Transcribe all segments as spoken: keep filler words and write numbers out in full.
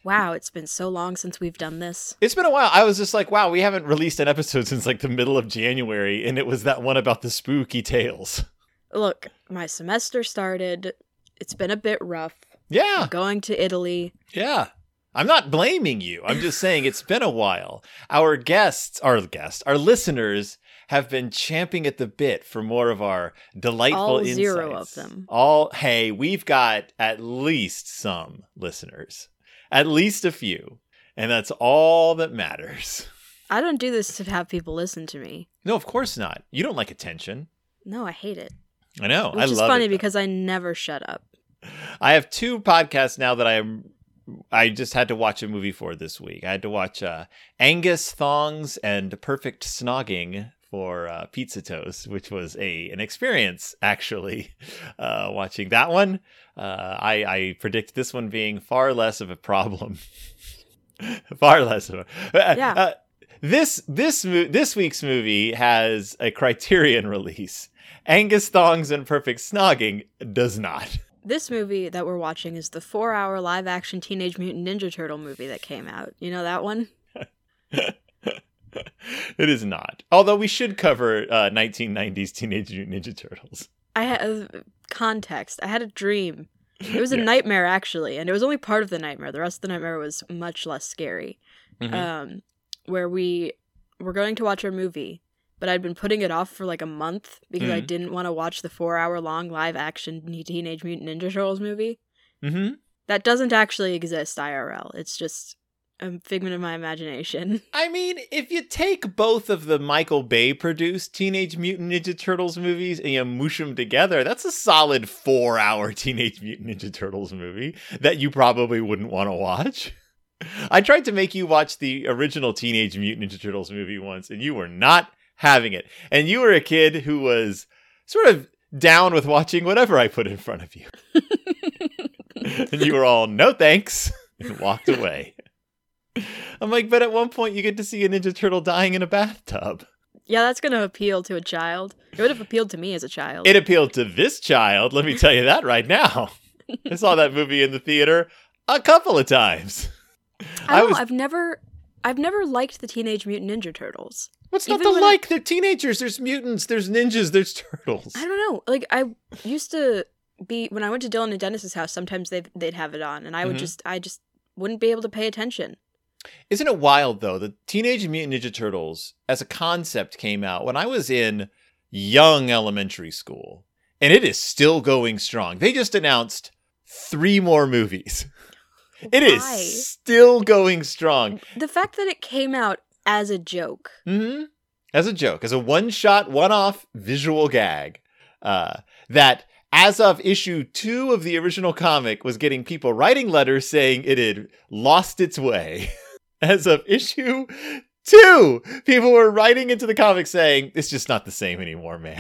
Wow, it's been so long since we've done this. It's been a while. I was just like, wow, we haven't released an episode since like the middle of January, and it was that one about the spooky tales. Look, my semester started. It's been a bit rough. Yeah. I'm going to Italy. Yeah. I'm not blaming you. I'm just saying it's been a while. Our guests, our guests, our listeners have been champing at the bit for more of our delightful All insights. zero of them. All, hey, we've got at least some listeners. At least a few. And that's all that matters. I don't do this to have people listen to me. No, of course not. You don't like attention. No, I hate it. I know. Which I is love funny it, though. because I never shut up. I have two podcasts now that I'm I just had to watch a movie for this week. I had to watch uh, Angus Thongs and Perfect Snogging for uh, Pizza Toast, which was a an experience, actually, uh, watching that one. Uh, I, I predict this one being far less of a problem. far less of a... Yeah. Uh, this, this, mo- this week's movie has a Criterion release. Angus Thongs and Perfect Snogging does not. This movie that we're watching is the four-hour live-action Teenage Mutant Ninja Turtle movie that came out. You know that one? It is not. Although we should cover uh, nineteen nineties Teenage Mutant Ninja Turtles. I had uh, context. I had a dream. It was a Yeah. nightmare, actually, and it was only part of the nightmare. The rest of the nightmare was much less scary. Mhm. Um, where we were going to watch our movie, but I'd been putting it off for like a month because I Mhm. didn't want to watch the four-hour-long live-action Teenage Mutant Ninja Turtles movie. Mm-hmm. That doesn't actually exist I R L. It's just a figment of my imagination. I mean, if you take both of the Michael Bay produced Teenage Mutant Ninja Turtles movies and you moosh them together, that's a solid four-hour Teenage Mutant Ninja Turtles movie that you probably wouldn't want to watch. I tried to make you watch the original Teenage Mutant Ninja Turtles movie once, and you were not having it. And you were a kid who was sort of down with watching whatever I put in front of you. And you were all, no thanks, and walked away. I'm like, but at one point you get to see a Ninja Turtle dying in a bathtub. Yeah, that's going to appeal to a child. It would have appealed to me as a child. It appealed to this child, let me tell you that right now. I saw that movie in the theater a couple of times. I don't was- know, I've never I've never liked the Teenage Mutant Ninja Turtles. What's not Even to when I- like? They're teenagers, there's mutants, there's ninjas, there's turtles. I don't know. Like, I used to be, when I went to Dylan and Dennis's house, sometimes they'd, they'd have it on, and I would Mhm. just, I just wouldn't be able to pay attention. Isn't it wild, though? The Teenage Mutant Ninja Turtles, as a concept, came out when I was in young elementary school, and it is still going strong. They just announced three more movies. It is Why? still going strong. The fact that it came out as a joke. hmm As a joke, as a one-shot, one-off visual gag, uh, that as of issue two of the original comic was getting people writing letters saying it had lost its way. As of issue two, people were writing into the comic saying, it's just not the same anymore, man.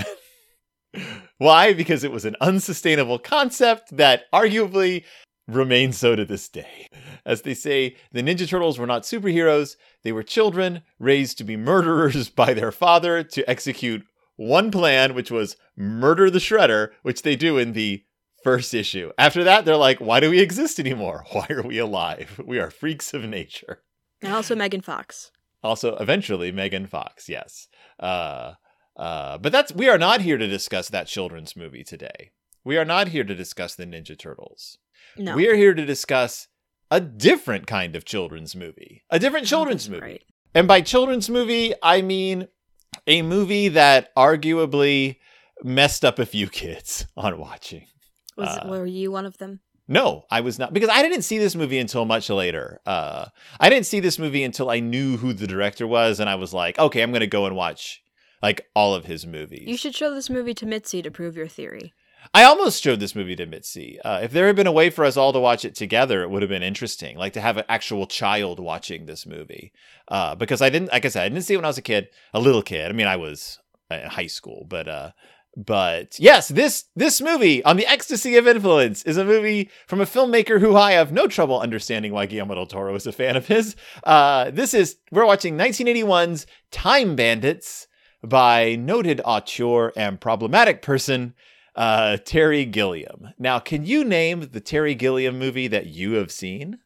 Why? Because it was an unsustainable concept that arguably remains so to this day. As they say, the Ninja Turtles were not superheroes. They were children raised to be murderers by their father to execute one plan, which was murder the Shredder, which they do in the first issue. After that, they're like, why do we exist anymore? Why are we alive? We are freaks of nature. And also Megan Fox. Also, eventually, Megan Fox, yes. Uh, uh, but that's we are not here to discuss that children's movie today. We are not here to discuss the Ninja Turtles. No. We are here to discuss a different kind of children's movie. A different children's That's movie. right. And by children's movie, I mean a movie that arguably messed up a few kids on watching. Was, Uh, were you one of them? No, I was not, because I didn't see this movie until much later. Uh, I didn't see this movie until I knew who the director was, and I was like, okay, I'm going to go and watch like all of his movies. You should show this movie to Mitzi to prove your theory. I almost showed this movie to Mitzi. Uh, if there had been a way for us all to watch it together, it would have been interesting, like to have an actual child watching this movie. Uh, because I didn't, like I said, I didn't see it when I was a kid, a little kid. I mean, I was in high school, but uh, But yes, this this movie, On the Ecstasy of Influence, is a movie from a filmmaker who I have no trouble understanding why Guillermo del Toro is a fan of his. Uh, this is, we're watching nineteen eighty-one's Time Bandits by noted auteur and problematic person, uh, Terry Gilliam. Now, can you name the Terry Gilliam movie that you have seen?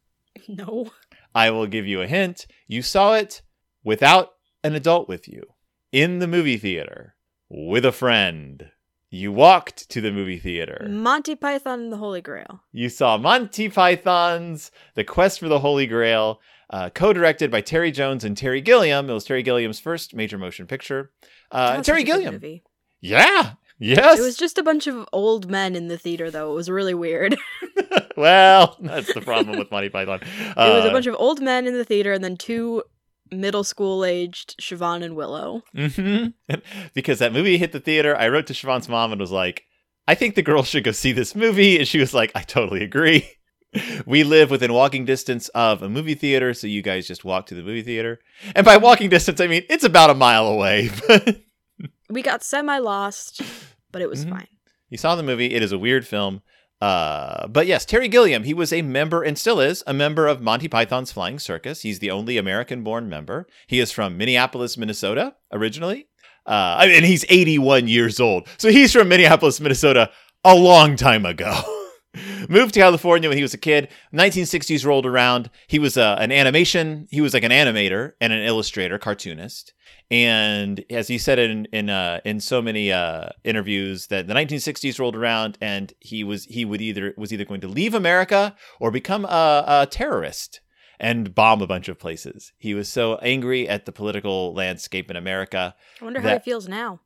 No. I will give you a hint. You saw it without an adult with you, in the movie theater, with a friend. You walked to the movie theater. Monty Python and the Holy Grail. You saw Monty Python's The Quest for the Holy Grail, uh, co-directed by Terry Jones and Terry Gilliam. It was Terry Gilliam's first major motion picture. Uh, That's Terry such a good Gilliam. movie. Yeah. Yes. It was just a bunch of old men in the theater, though. It was really weird. Well, that's the problem with Monty Python. Uh, It was a bunch of old men in the theater and then two middle school aged Siobhan and Willow. Mm-hmm. Because that movie hit the theater, I wrote to Siobhan's mom and was like, I think the girls should go see this movie. And she was like, I totally agree. We live within walking distance of a movie theater, so you guys just walk to the movie theater. And by walking distance, I mean, it's about a mile away. We got semi-lost, but it was Mhm. fine. You saw the movie. It is a weird film. Uh, but yes, Terry Gilliam, he was a member and still is a member of Monty Python's Flying Circus. He's the only American-born member. He is from Minneapolis, Minnesota, originally. Uh, I mean, he's eighty-one years old. So he's from Minneapolis, Minnesota a long time ago. Moved to California when he was a kid. nineteen sixties rolled around. He was uh, an animation. He was like an animator and an illustrator, cartoonist. And as he said in in uh, in so many uh, interviews, that the nineteen sixties rolled around, and he was he would either was either going to leave America or become a, a terrorist and bomb a bunch of places. He was so angry at the political landscape in America. I wonder that, how he feels now.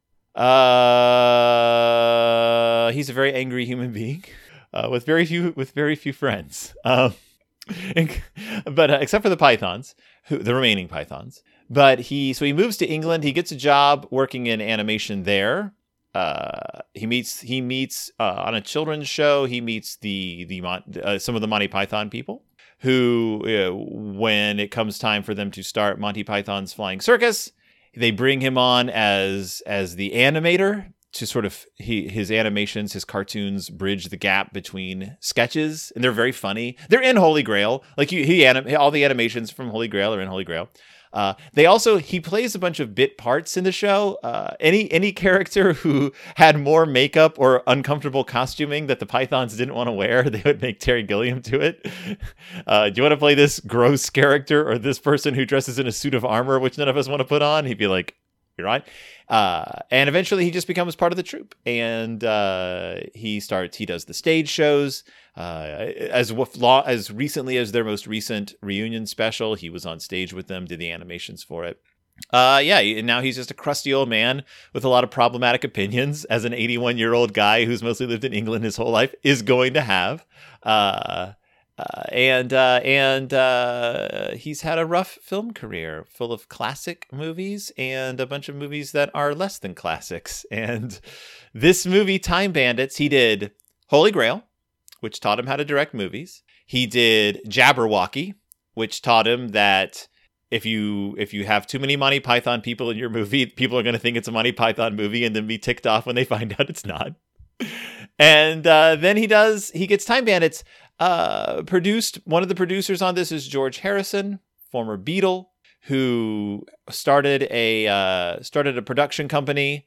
Uh, he's a very angry human being uh, with very few with very few friends. Um, but uh, except for the Pythons, who the remaining Pythons. But he, so he moves to England. He gets a job working in animation there. Uh, he meets, he meets uh, on a children's show. He meets the the uh, some of the Monty Python people who, uh, when it comes time for them to start Monty Python's Flying Circus, they bring him on as as the animator to sort of he his animations, his cartoons bridge the gap between sketches, and they're very funny. They're in Holy Grail, like you, he anim- all the animations from Holy Grail are in Holy Grail. Uh, they also, he plays a bunch of bit parts in the show. Uh, any any character who had more makeup or uncomfortable costuming that the Pythons didn't want to wear, they would make Terry Gilliam do it. Uh, do you want to play this gross character or this person who dresses in a suit of armor, which none of us want to put on? He'd be like, you're right. Uh, and eventually he just becomes part of the troupe, and uh, he starts, he does the stage shows. Uh, as as recently as their most recent reunion special, he was on stage with them, did the animations for it. Uh, yeah, and now he's just a crusty old man with a lot of problematic opinions, as an eighty-one-year-old guy who's mostly lived in England his whole life is going to have. Uh, uh, and uh, and uh, he's had a rough film career full of classic movies and a bunch of movies that are less than classics. And this movie, Time Bandits, he did Holy Grail, which taught him how to direct movies. He did Jabberwocky, which taught him that if you if you have too many Monty Python people in your movie, people are going to think it's a Monty Python movie and then be ticked off when they find out it's not. And uh, then he does, he gets Time Bandits. Uh, produced, one of the producers on this is George Harrison, former Beatle, who started a uh, started a production company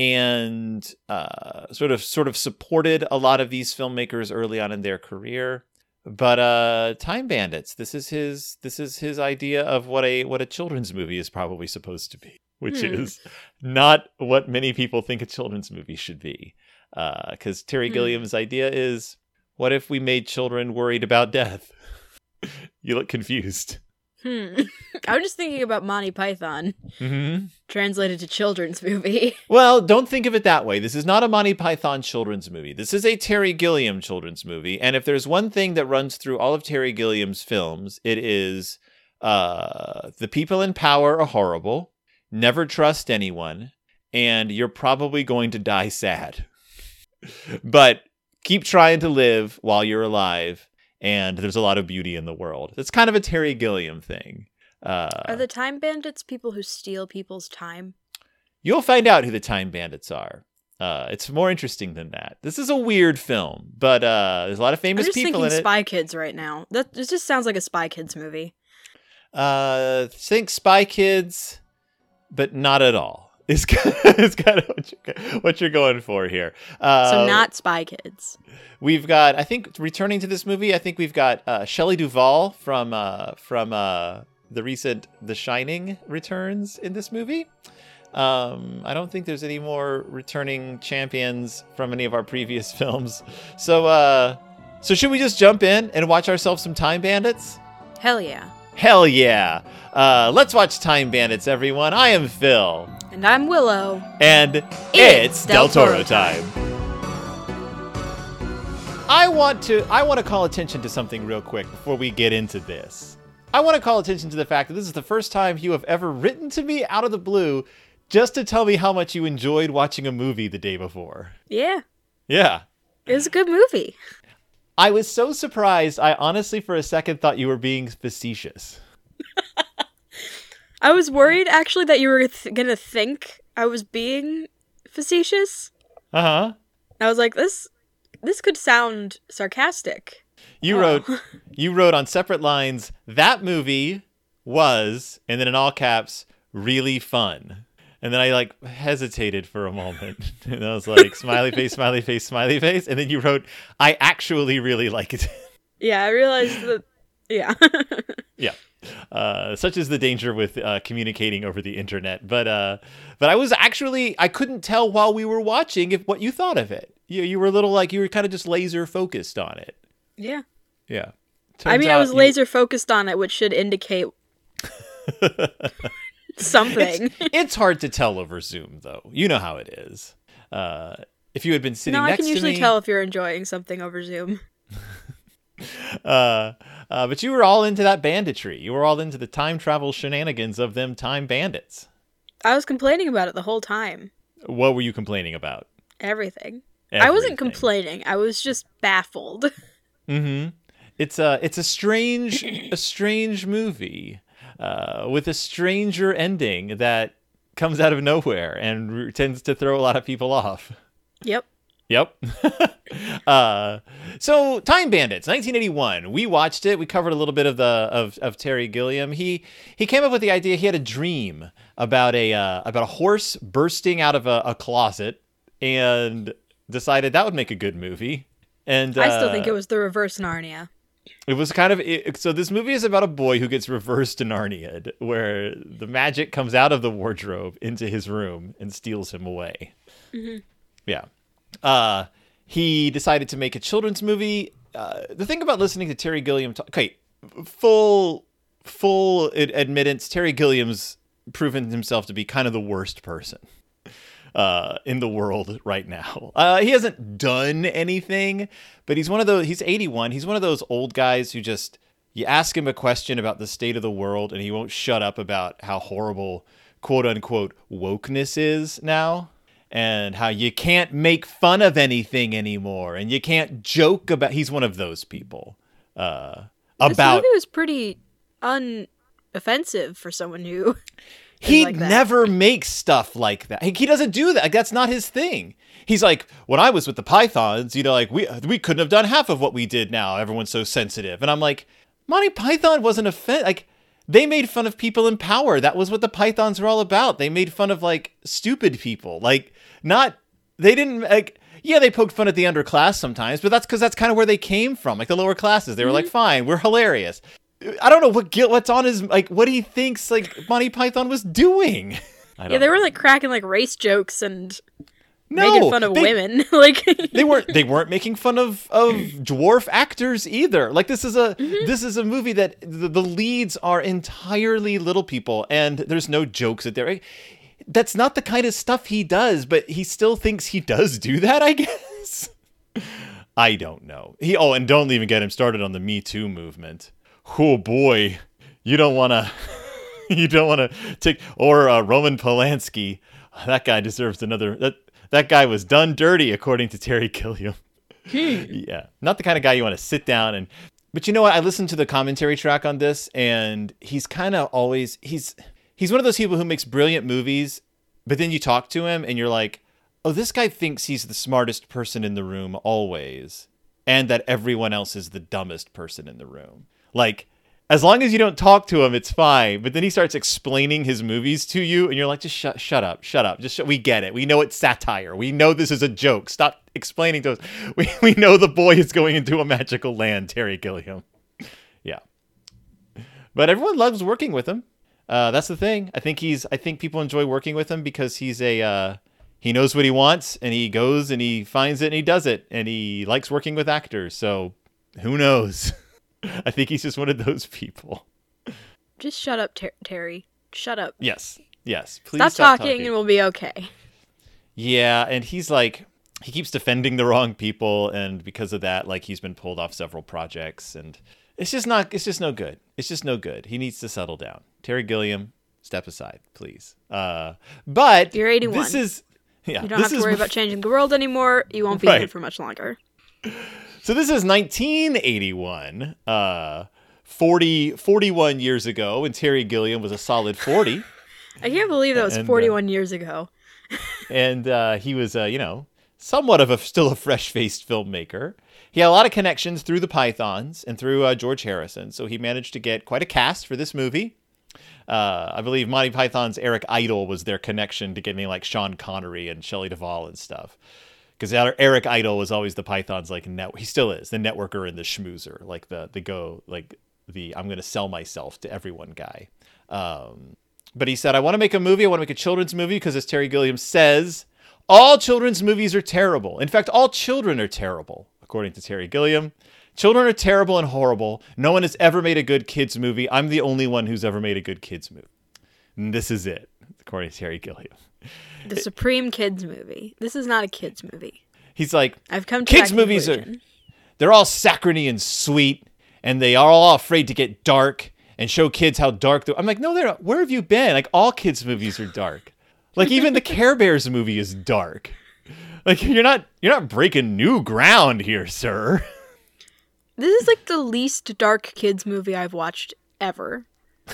and uh, sort of sort of supported a lot of these filmmakers early on in their career. But uh, Time Bandits, this is his this is his idea of what a what a children's movie is probably supposed to be, which hmm. is not what many people think a children's movie should be. Because uh, Terry hmm. Gilliam's idea is, what if we made children worried about death? You look confused. Hmm. I was just thinking about Monty Python. Mm-hmm. Translated to children's movie. Well, don't think of it that way. This is not a Monty Python children's movie. This is a Terry Gilliam children's movie. And if there's one thing that runs through all of Terry Gilliam's films, it is uh, the people in power are horrible, never trust anyone, and you're probably going to die sad. But keep trying to live while you're alive, and there's a lot of beauty in the world. It's kind of a Terry Gilliam thing. Uh, are the Time Bandits people who steal people's time? You'll find out who the Time Bandits are. Uh, it's more interesting than that. This is a weird film, but uh, there's a lot of famous people in it. I'm just thinking Spy Kids right now. That this just sounds like a Spy Kids movie. Uh, think Spy Kids, but not at all. Is kind of, is kind of what, you're, what you're going for here. Uh, So not Spy Kids. We've got, I think, returning to this movie, I think we've got uh, Shelley Duvall from uh, from uh, the recent The Shining returns in this movie. Um, I don't think there's any more returning champions from any of our previous films. So, uh, so should we just jump in and watch ourselves some Time Bandits? Hell yeah. Hell yeah. Uh, let's watch Time Bandits, everyone. I am Phil. And I'm Willow. And it's, It's Del Del Toro Toro time. I want to I want to call attention to something real quick before we get into this. I want to call attention to the fact that this is the first time you have ever written to me out of the blue just to tell me how much you enjoyed watching a movie the day before. Yeah. Yeah. It was a good movie. I was so surprised. I honestly, for a second, thought you were being facetious. I was worried, actually, that you were th- gonna think I was being facetious. Uh-huh. I was like, this this could sound sarcastic. You Oh. wrote, you wrote on separate lines, that movie was, and then in all caps, really fun. And then I like hesitated for a moment. And I was like, smiley face, smiley face, smiley face. And then you wrote, I actually really like it. Yeah, I realized that, yeah. Yeah. Uh, such is the danger with uh, communicating over the internet. But uh, but I was actually, I couldn't tell while we were watching if what you thought of it. You, you were a little like, you were kind of just laser focused on it. Yeah. Yeah. I Turns mean, I out was you- laser focused on it, which should indicate something. It's, it's hard to tell over Zoom, though. You know how it is. Uh, if you had been sitting No, I next can usually to me, tell if you're enjoying something over Zoom. uh, uh, but you were all into that banditry. You were all into the time travel shenanigans of them time bandits. I was complaining about it the whole time. What were you complaining about? Everything. I wasn't Everything. complaining. I was just baffled. Mm-hmm. It's a it's a strange a strange movie uh, with a stranger ending that comes out of nowhere and r- tends to throw a lot of people off. Yep. Yep. uh, so Time Bandits, nineteen eighty-one. We watched it. We covered a little bit of the of, of Terry Gilliam. He he came up with the idea. He had a dream about a uh, about a horse bursting out of a, a closet and decided that would make a good movie. And I still uh, think it was the reverse Narnia. It was kind of it, so. This movie is about a boy who gets reversed Narnia'd, where the magic comes out of the wardrobe into his room and steals him away. Mm-hmm. Yeah. Uh, he decided to make a children's movie. Uh, the thing about listening to Terry Gilliam talk, okay, full full ad- admittance, Terry Gilliam's proven himself to be kind of the worst person uh, in the world right now. Uh, he hasn't done anything, but he's one of those, he's eighty-one. He's one of those old guys who just, you ask him a question about the state of the world and he won't shut up about how horrible, quote unquote, wokeness is now. And how you can't make fun of anything anymore. And you can't joke about, he's one of those people. Uh, This about, movie was pretty unoffensive for someone who he like that. never makes stuff like that. He, he doesn't do that. Like, that's not his thing. He's like, when I was with the Pythons, you know, like we we couldn't have done half of what we did now. Everyone's so sensitive. And I'm like, Monty Python wasn't offended. Like, they made fun of people in power. That was what the Pythons were all about. They made fun of like stupid people. Like, not, they didn't like, yeah, they poked fun at the underclass sometimes, but that's because that's kind of where they came from. Like the lower classes, they were like, fine, we're hilarious. I don't know what guilt, what's on his, like, what he thinks like Monty Python was doing. I don't Yeah, they know. were like cracking like race jokes and no, making fun of they- women. Like they weren't they weren't making fun of of dwarf actors either. Like this is a Mm-hmm. this is a movie that the, the leads are entirely little people and there's no jokes at there. That's not the kind of stuff he does, but he still thinks he does do that, I guess. I don't know. He oh, and don't even get him started on the Me Too movement. Oh boy, you don't want to you don't want to take or uh, Roman Polanski. That guy deserves another that That guy was done dirty, according to Terry Gilliam. Yeah, not the kind of guy you want to sit down and. But you know what? I listened to the commentary track on this, and he's kind of always he's he's one of those people who makes brilliant movies, but then you talk to him and you're like, oh, this guy thinks he's the smartest person in the room always, and that everyone else is the dumbest person in the room. Like, as long as you don't talk to him, it's fine. But then he starts explaining his movies to you, and you're like, just shut, shut up, shut up. Just sh- we get it. We know it's satire. We know this is a joke. Stop explaining to us. We we know the boy is going into a magical land, Terry Gilliam. Yeah, but everyone loves working with him. Uh, that's the thing. I think he's. I think people enjoy working with him because he's a. Uh, he knows what he wants, and he goes and he finds it and he does it, and he likes working with actors. So who knows? I think he's just one of those people. Just shut up, Ter- Terry. Shut up. Yes. Yes. Please stop, stop talking, talking and we'll be okay. Yeah, and he's like, he keeps defending the wrong people, and because of that, like, he's been pulled off several projects, and it's just not, it's just no good. It's just no good. He needs to settle down. Terry Gilliam, step aside, please. Uh, but you're eighty-one. This is, yeah, you don't have to worry is, about changing the world anymore. You won't be right. here for much longer. So this is nineteen eighty-one, uh, forty, forty-one years ago, and Terry Gilliam was a solid forty. I can't believe that was and, forty-one uh, years ago. and uh, he was, uh, you know, somewhat of a still a fresh-faced filmmaker. He had a lot of connections through the Pythons and through uh, George Harrison, so he managed to get quite a cast for this movie. Uh, I believe Monty Python's Eric Idle was their connection to getting like Sean Connery and Shelley Duvall and stuff. Because Eric Idle was always the Python's like net. He still is the networker and the schmoozer, like the the go like the I'm going to sell myself to everyone guy. Um, but he said, I want to make a movie. I want to make a children's movie because, as Terry Gilliam says, all children's movies are terrible. In fact, all children are terrible, according to Terry Gilliam. Children are terrible and horrible. No one has ever made a good kids movie. I'm the only one who's ever made a good kids movie. And this is it, according to Terry Gilliam. The supreme kids movie. This is not a kids movie. He's like, I've come to kids that movies conclusion. are, they're all saccharine and sweet, and they are all afraid to get dark and show kids how dark they. I'm like, no, they're not. Where have you been? Like, all kids movies are dark. Like, even the Care Bears movie is dark. Like, you're not you're not breaking new ground here, sir. This is like the least dark kids movie I've watched ever.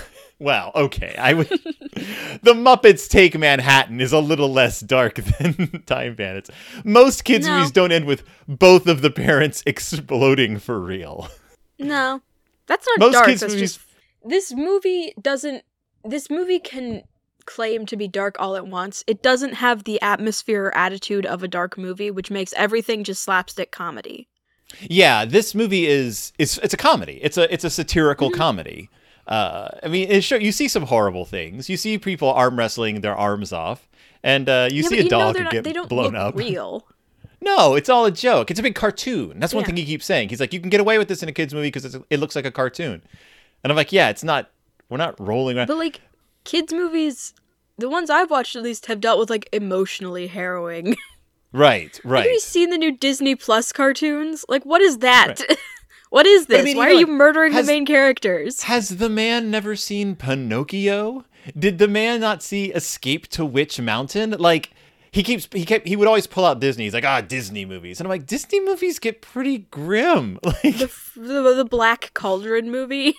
Well, okay. I would. The Muppets Take Manhattan is a little less dark than Time Bandits. Most kids' No. movies don't end with both of the parents exploding for real. No, that's not Most dark. kids' That's movies- just this movie doesn't. This movie can claim to be dark all at once. It doesn't have the atmosphere or attitude of a dark movie, which makes everything just slapstick comedy. Yeah, this movie is it's it's a comedy. It's a it's a satirical Mm-hmm. comedy. Uh, I mean, it show, you see some horrible things. You see people arm wrestling their arms off, and uh, you yeah, see but a you know dog they're not, get they don't blown look up. real. No, it's all a joke. It's a big cartoon. That's one Yeah. thing he keeps saying. He's like, you can get away with this in a kids movie because it looks like a cartoon. And I'm like, yeah, it's not. We're not rolling around. But like kids movies, the ones I've watched at least have dealt with like emotionally harrowing. Right, right. Have you seen the new Disney Plus cartoons? Like, what is that? What is But I this? mean, Why you are know, you murdering has- the main characters? Has the man never seen Pinocchio? Did the man not see Escape to Witch Mountain? Like, he keeps he kept he would always pull out Disney. He's like, ah, Disney movies, and I'm like, Disney movies get pretty grim. Like, The, the the Black Cauldron movie.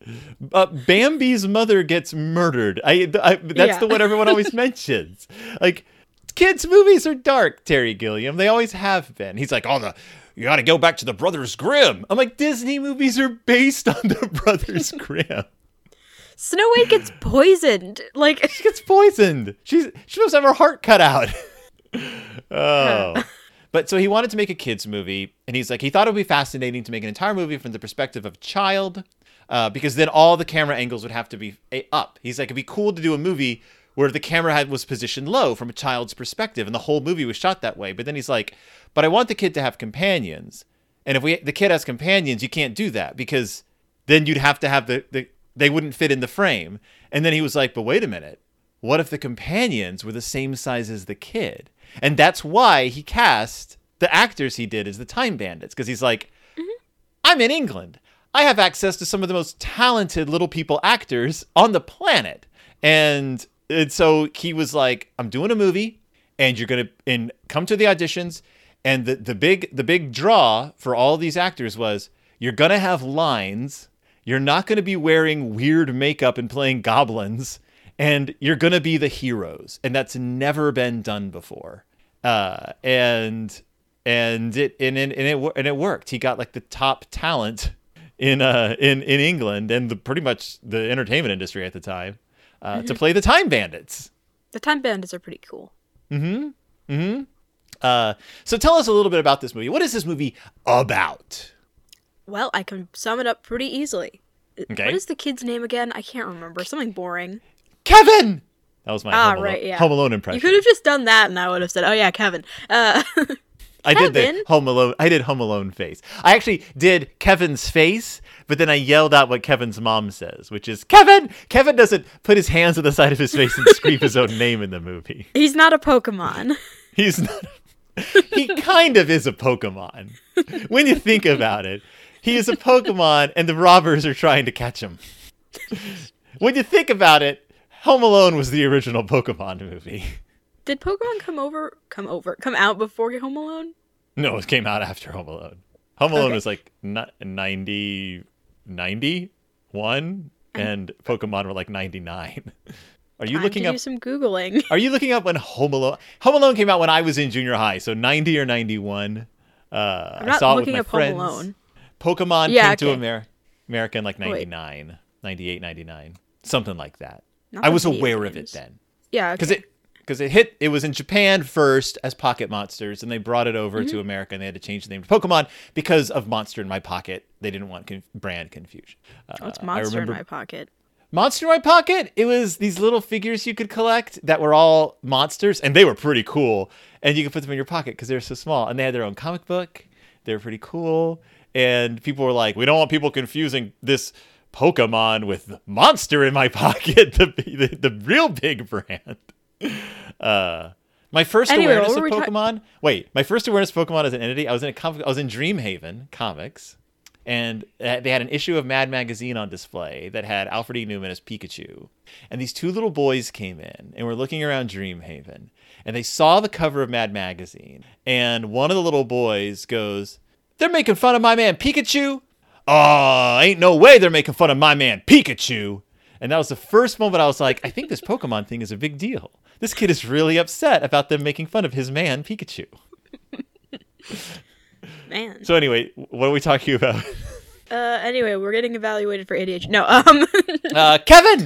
uh, Bambi's mother gets murdered. I, I that's Yeah. the one everyone always mentions. Like, kids' movies are dark, Terry Gilliam. They always have been. He's like, oh, the you got to go back to the Brothers Grimm. I'm like, Disney movies are based on the Brothers Grimm. Snow White gets poisoned. Like, She gets poisoned. She's she must have her heart cut out. Oh. But so he wanted to make a kids movie, and he's like, he thought it would be fascinating to make an entire movie from the perspective of a child, uh, because then all the camera angles would have to be a- up. He's like, it'd be cool to do a movie where the camera had was positioned low from a child's perspective, and the whole movie was shot that way. But then he's like, but I want the kid to have companions, and if we the kid has companions, you can't do that because then you'd have to have the, the they wouldn't fit in the frame. And then he was like, but wait a minute. What if the companions were the same size as the kid? And that's why he cast the actors he did as the Time Bandits. Because he's like, mm-hmm. I'm in England. I have access to some of the most talented little people actors on the planet. And, and so he was like, I'm doing a movie and you're going to and come to the auditions. And the, the big the big draw for all these actors was you're going to have lines. You're not going to be wearing weird makeup and playing goblins. And you're going to be the heroes. And that's never been done before. Uh, and and it and, and, and it and it worked. He got like the top talent in uh in in England and the pretty much the entertainment industry at the time uh, Mm-hmm. to play the Time Bandits. The Time Bandits are pretty cool. Mm-hmm. Mm-hmm. Uh, so tell us a little bit about this movie. What is this movie about? Well, I can sum it up pretty easily. Okay. What is the kid's name again? I can't remember. Something boring. Kevin. That was my Ah, Home, Alone, right, yeah. Home Alone impression. You could have just done that, and I would have said, "Oh yeah, Kevin." Uh, I did the Kevin? Home Alone. I did Home Alone face. I actually did Kevin's face, but then I yelled out what Kevin's mom says, which is Kevin. Kevin doesn't put his hands on the side of his face and scream his own name in the movie. he's not a Pokemon. He's not. He kind of is a Pokemon when you think about it. He is a Pokemon, and the robbers are trying to catch him. When you think about it, Home Alone was the original Pokemon movie. Did Pokemon come over, come over, come out before Home Alone? No, it came out after Home Alone. Home Alone Okay. was like ninety, ninety-one, and Pokemon were like ninety-nine. Are you Time looking to up? do some Googling. Are you looking up when Home Alone? Home Alone came out when I was in junior high, so ninety or ninety-one. Uh, I'm I not saw it looking with up my friends. Home Alone. Pokemon Yeah, came to okay. Amer- America in like Wait. ninety-nine, ninety-eight, ninety-nine, something like that. Not I the was video aware of it games. then. Yeah, Because okay. it because it hit it was in Japan first as Pocket Monsters, and they brought it over Mm-hmm. to America, and they had to change the name to Pokemon because of Monster in My Pocket. They didn't want conf- brand confusion. Uh, What's I Monster in remember My Pocket? Monster in My Pocket. It was these little figures you could collect that were all monsters, and they were pretty cool. And you could put them in your pocket because they were so small, and they had their own comic book. They were pretty cool, and people were like, "We don't want people confusing this Pokemon with Monster in My Pocket, the the, the real big brand." Uh, my first Anyway, awareness what of were we ta- Pokemon. Wait, my first awareness of Pokemon as an entity. I was in a comic. I was in Dreamhaven Comics, and uh, they had an issue of Mad Magazine on display that had Alfred E. Newman as Pikachu, and these two little boys came in and were looking around Dreamhaven, and they saw the cover of Mad Magazine, and one of the little boys goes, "They're making fun of my man Pikachu." Oh, ain't no way they're making fun of my man Pikachu. And that was the first moment I was like, I think this Pokemon thing is a big deal. This kid is really upset about them making fun of his man Pikachu. Man. So anyway, what are we talking about? Uh, anyway, we're getting evaluated for A D H D. No, um, Uh, Kevin!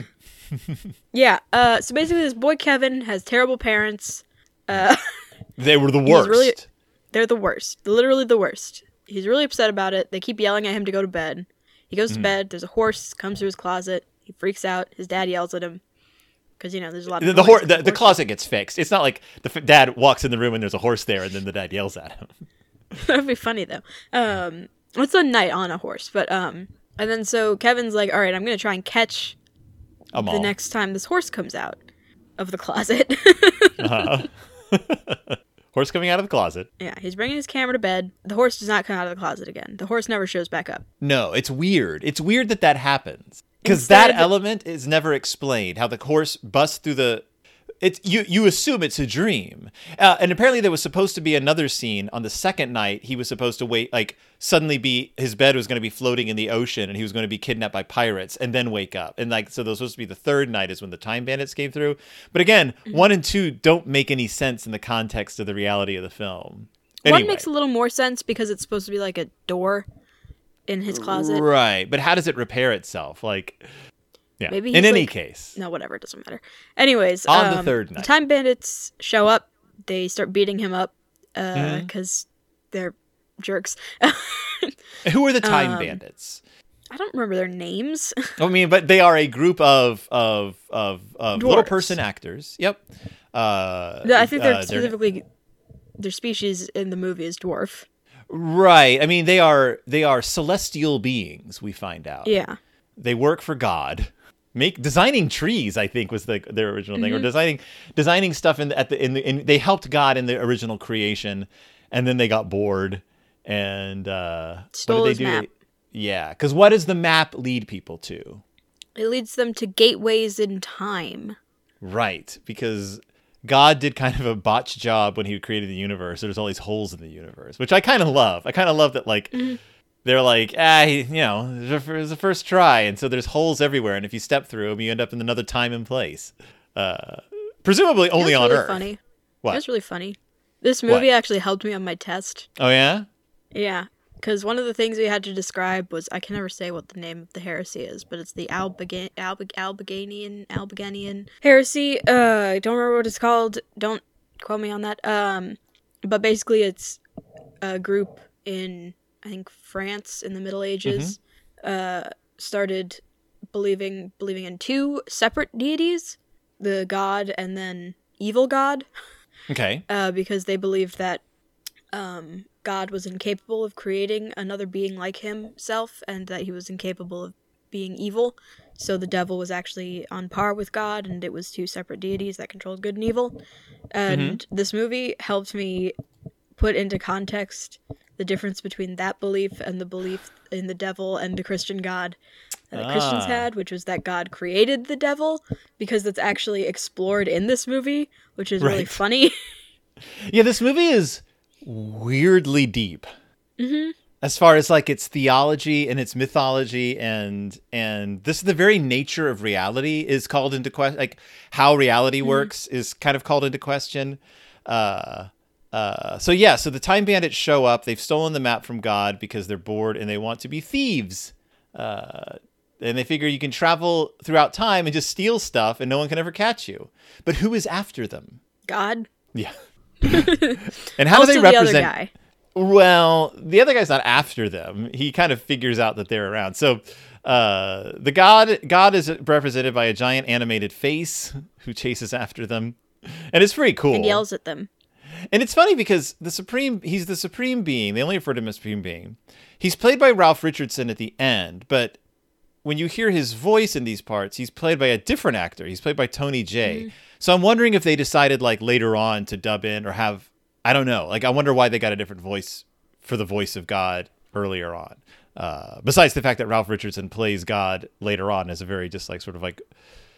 yeah. Uh, so basically, this boy Kevin has terrible parents. Uh, They were the He's worst. really- they're the worst, literally the worst. He's really upset about it. They keep yelling at him to go to bed. He goes to bed. There's a horse comes to his closet. He freaks out. His dad yells at him because you know there's a lot of The, the, noise hor- with the, the horse. closet gets fixed. It's not like the f- dad walks in the room and there's a horse there and then the dad yells at him. That'd be funny though. Um, it's a knight on a horse, but um, and then so Kevin's like, all right, I'm gonna try and catch I'm the all. next time this horse comes out of the closet. Uh-huh. Horse coming out of the closet. Yeah, he's bringing his camera to bed. The horse does not come out of the closet again. The horse never shows back up. No, it's weird. It's weird that that happens because that Instead- element is never explained. How the horse busts through the. It's you. You assume it's a dream, uh, and apparently there was supposed to be another scene on the second night. He was supposed to wait, like suddenly be his bed was going to be floating in the ocean, and he was going to be kidnapped by pirates, and then wake up. And like so, that was supposed to be the third night is when the Time Bandits came through. But again, Mm-hmm. one and two don't make any sense in the context of the reality of the film. Anyway. One makes a little more sense because it's supposed to be like a door in his closet. Right, but how does it repair itself? Like, yeah. Maybe in he's, any like- case, No, whatever, it doesn't matter. Anyways, On the um, third night. Time Bandits show up. They start beating him up Mm-hmm. because they're jerks. who are the Time um, Bandits? I don't remember their names. I mean, but they are a group of of of, of little Dwarves. person actors. Yep. Uh, I think they're uh, specifically their species in the movie is dwarf. right. I mean, they are they are celestial beings. We find out. Yeah. They work for God. Make designing trees, I think, was the their original thing, or Mm-hmm. designing designing stuff in the, at the in the in, they helped God in the original creation, and then they got bored and uh, Stole what did his they do? map. Yeah, because what does the map lead people to? It leads them to gateways in time. Right, because God did kind of a botched job when he created the universe. There's all these holes in the universe, which I kind of love. I kind of love that, like, they're like, ah, you know, it was the first try, and so there's holes everywhere, and if you step through them, you end up in another time and place. Uh, presumably only It was on really Earth. funny. It What? was really funny. This movie actually helped me on my test. Oh, yeah? Yeah. Because one of the things we had to describe was, I can never say what the name of the heresy is, but it's the Albiga- Albig- Albiganian Albiganian heresy. Uh, I don't remember what it's called. Don't quote me on that. Um, but basically, it's a group in, I think, France in the Middle Ages. Mm-hmm. Uh, started believing believing in two separate deities, the God and then evil God. Okay. Uh, because they believed that um, God was incapable of creating another being like himself, and that he was incapable of being evil. So the devil was actually on par with God, and it was two separate deities that controlled good and evil. And mm-hmm. this movie helped me put into context the difference between that belief and the belief in the devil and the Christian God that the ah. Christians had, which was that God created the devil, because that's actually explored in this movie, which is right. really funny. Yeah, this movie is weirdly deep. Mm-hmm. As far as like its theology and its mythology, and and this is the very nature of reality is called into question. Like how reality mm-hmm. works is kind of called into question. Uh, uh, so yeah, so the Time Bandits show up. They've stolen the map from God because they're bored and they want to be thieves. Uh, and they figure you can travel throughout time and just steal stuff and no one can ever catch you. But who is after them? God. Yeah. And how also do they represent? The other guy. Well, the other guy's not after them. He kind of figures out that they're around. So uh, the God God is represented by a giant animated face who chases after them. And it's pretty cool. And yells at them. And it's funny because the Supreme, he's the Supreme Being. They only refer to him as Supreme Being. He's played by Ralph Richardson at the end. But when you hear his voice in these parts, he's played by a different actor. He's played by Tony Jay. Mm-hmm. So I'm wondering if they decided like later on to dub in or have, I don't know. Like I wonder why they got a different voice for the voice of God earlier on. Uh, besides the fact that Ralph Richardson plays God later on as a very just like sort of like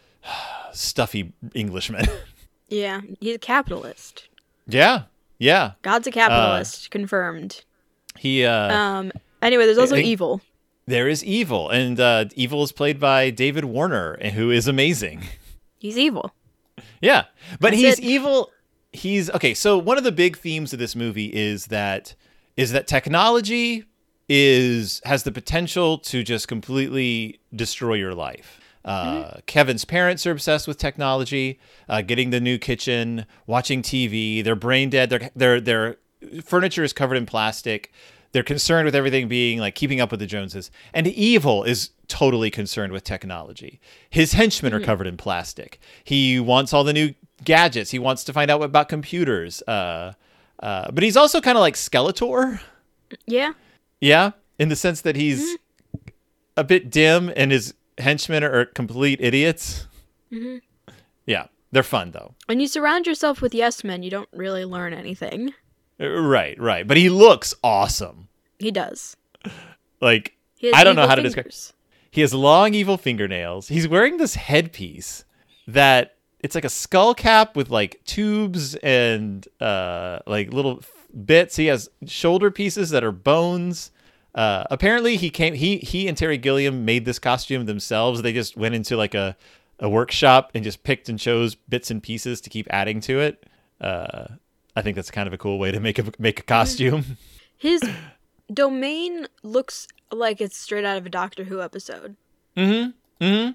stuffy Englishman. Yeah, he's a capitalist. Yeah, yeah. God's a capitalist, uh, confirmed. He. Uh, um. Anyway, there's also he, evil. There is evil, and uh, evil is played by David Warner, who is amazing. He's evil. Yeah, but That's he's it. evil. He's okay. So one of the big themes of this movie is that is that technology is has the potential to just completely destroy your life. Uh, mm-hmm. Kevin's parents are obsessed with technology, uh, getting the new kitchen, watching T V. They're brain dead. Their their their furniture is covered in plastic. They're concerned with everything being like keeping up with the Joneses. And Evil is totally concerned with technology. His henchmen mm-hmm. are covered in plastic. He wants all the new gadgets. He wants to find out about computers. Uh, uh, but he's also kind of like Skeletor. Yeah. Yeah, in the sense that he's mm-hmm. a bit dim and his henchmen are complete idiots. Mm-hmm. Yeah, they're fun though. When you surround yourself with yes men, you don't really learn anything. Right, right. But he looks awesome. He does. Like, I don't know how fingers. to describe. He has long, evil fingernails. He's wearing this headpiece that it's like a skull cap with like tubes and uh, like little bits. He has shoulder pieces that are bones. Uh, apparently, he came. He he and Terry Gilliam made this costume themselves. They just went into like a, a workshop and just picked and chose bits and pieces to keep adding to it. Uh, I think that's kind of a cool way to make a make a costume. His domain looks like it's straight out of a Doctor Who episode. Mm-hmm. Mm-hmm.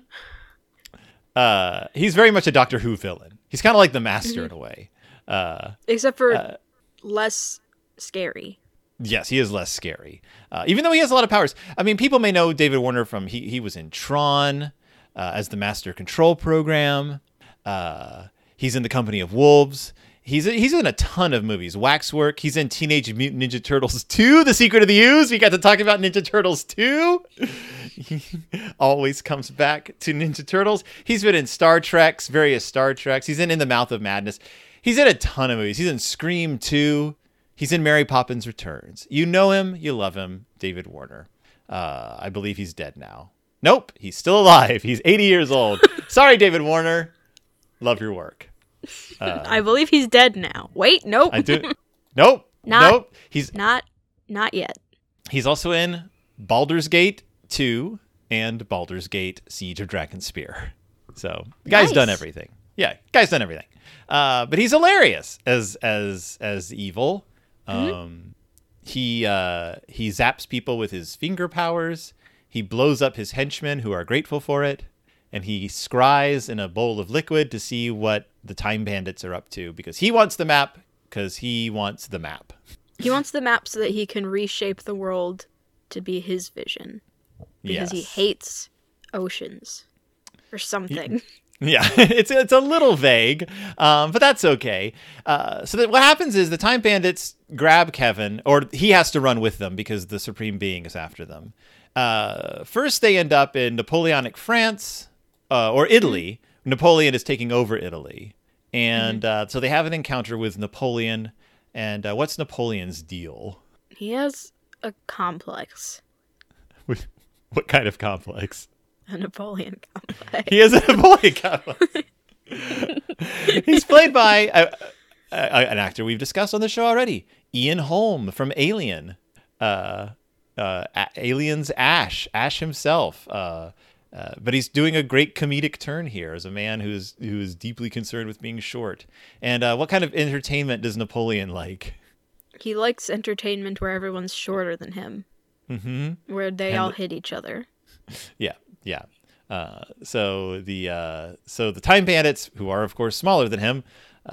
Uh, he's very much a Doctor Who villain. He's kind of like the Master mm-hmm. in a way. Uh, Except for uh, less scary. Yes, he is less scary. Uh, even though he has a lot of powers. I mean, people may know David Warner from, he, he was in Tron uh, as the Master Control Program. Uh, he's in The Company of Wolves. He's he's in a ton of movies. Waxwork. He's in Teenage Mutant Ninja Turtles two, The Secret of the Ooze. We got to talk about Ninja Turtles two. He always comes back to Ninja Turtles. He's been in Star Treks, various Star Treks. He's in In the Mouth of Madness. He's in a ton of movies. He's in Scream two. He's in Mary Poppins Returns. You know him. You love him. David Warner. Uh, I believe he's dead now. Nope. He's still alive. He's eighty years old. Sorry, David Warner. Love your work. Uh, I believe he's dead now. Wait, nope. I do. Nope. Not, nope. He's not. Not yet. He's also in Baldur's Gate two and Baldur's Gate Siege of Dragonspear. So the guy's nice. done everything. Yeah, guy's done everything. Uh, but he's hilarious as as as evil. Um, mm-hmm. he uh, he zaps people with his finger powers. He blows up his henchmen who are grateful for it. And he scries in a bowl of liquid to see what the Time Bandits are up to, because he wants the map, because he wants the map. He wants the map so that he can reshape the world to be his vision. Because yes. he hates oceans. Or something. Yeah, it's it's a little vague, um, but that's okay. Uh, so that what happens is the Time Bandits grab Kevin, or he has to run with them because the Supreme Being is after them. Uh, first, they end up in Napoleonic France. Uh, or Italy. Mm-hmm. Napoleon is taking over Italy. And mm-hmm. uh, so they have an encounter with Napoleon. And uh, what's Napoleon's deal? He has a complex. What kind of complex? A Napoleon complex. He has a Napoleon complex. He's played by a, a, an actor we've discussed on the show already. Ian Holm from Alien. Uh, uh, a- Alien's Ash. Ash himself. Uh Uh, but he's doing a great comedic turn here as a man who's who is deeply concerned with being short. And uh, what kind of entertainment does Napoleon like? He likes entertainment where everyone's shorter than him. Mm-hmm. Where they and all the, hit each other. Yeah, yeah. Uh, so the uh, so the Time Bandits, who are of course smaller than him,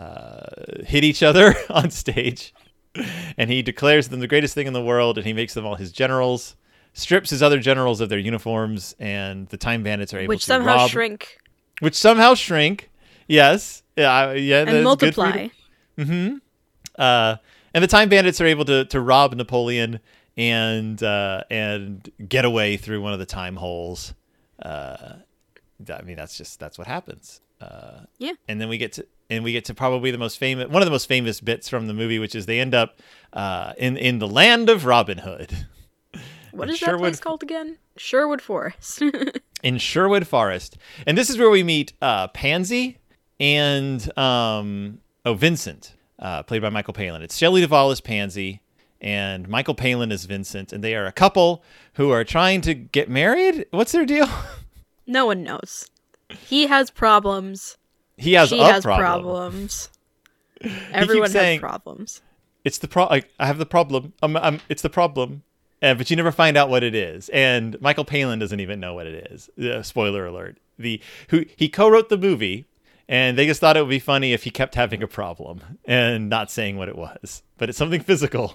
uh, hit each other on stage, and he declares them the greatest thing in the world, and he makes them all his generals. Strips his other generals of their uniforms, and the Time Bandits are able which to somehow rob, shrink. Which somehow shrink. Yes, yeah, yeah, and multiply. Mm-hmm. Uh, and the Time Bandits are able to to rob Napoleon and uh, and get away through one of the time holes. Uh, I mean, that's just that's what happens. Uh, yeah. And then we get to and we get to probably the most famous one of the most famous bits from the movie, which is they end up uh, in in the land of Robin Hood. What is Sherwood, that place called again? Sherwood Forest. In Sherwood Forest. And this is where we meet uh, Pansy and, um, oh, Vincent, uh, played by Michael Palin. It's Shelley Duvall as Pansy, and Michael Palin as Vincent. And they are a couple who are trying to get married. What's their deal? No one knows. He has problems. He has she a has problem. problems. Everyone has saying, problems. It's the pro. I, I have the problem. Um, um, it's the problem. Uh, but you never find out what it is, and Michael Palin doesn't even know what it is. Uh, spoiler alert: the who he co-wrote the movie, and they just thought it would be funny if he kept having a problem and not saying what it was. But it's something physical.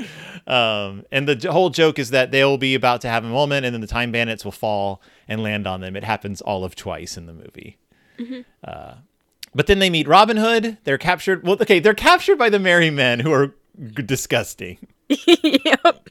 Um, and the j- whole joke is that they'll be about to have a moment, and then the Time Bandits will fall and land on them. It happens all of twice in the movie. Mm-hmm. Uh, but then they meet Robin Hood. They're captured. Well, okay, they're captured by the Merry Men, who are g- disgusting. Yep.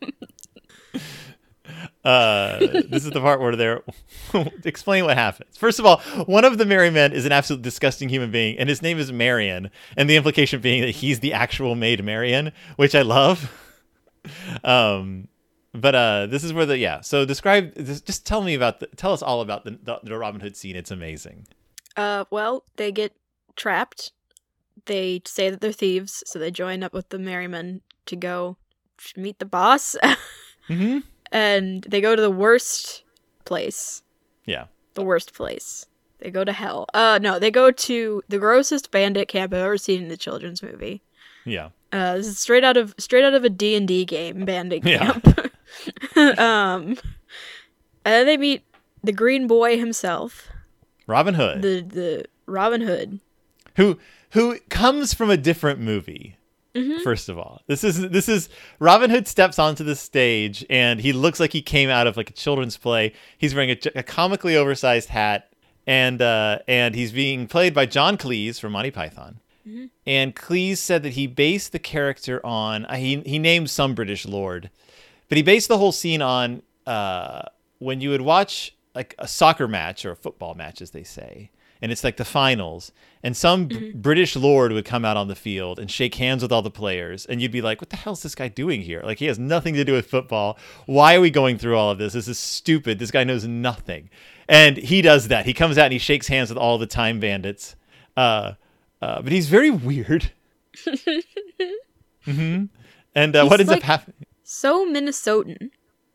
Uh, this is the part where they're explain what happens. First of all, one of the Merry Men is an absolute disgusting human being, and his name is Marion, and the implication being that he's the actual Maid Marian, which I love. um, but uh, this is where the yeah. So describe. Just tell me about the. Tell us all about the the, the Robin Hood scene. It's amazing. Uh, well, they get trapped. They say that they're thieves, so they join up with the Merry Men to go meet the boss. Mm-hmm. And they go to the worst place. Yeah. The worst place. They go to hell. Uh, no, they go to the grossest bandit camp I've ever seen in a children's movie. Yeah. Uh, this is straight out of straight out of a D and D game, bandit camp. Yeah. um, and then they meet the Green Boy himself, Robin Hood. The the Robin Hood, who who comes from a different movie. Mm-hmm. First of all, this is this is Robin Hood steps onto the stage and he looks like he came out of like a children's play. He's wearing a, a comically oversized hat, and uh, and he's being played by John Cleese from Monty Python. Mm-hmm. And Cleese said that he based the character on uh, he he named some British lord, but he based the whole scene on uh, when you would watch like a soccer match or a football match, as they say. And it's like the finals, and some mm-hmm. b- British lord would come out on the field and shake hands with all the players, and you'd be like, what the hell is this guy doing here? Like, he has nothing to do with football. Why are we going through all of this? This is stupid. This guy knows nothing. And he does that. He comes out and he shakes hands with all the Time Bandits. Uh, uh, but he's very weird. mm-hmm. And uh, what ends like, up happening? So Minnesotan.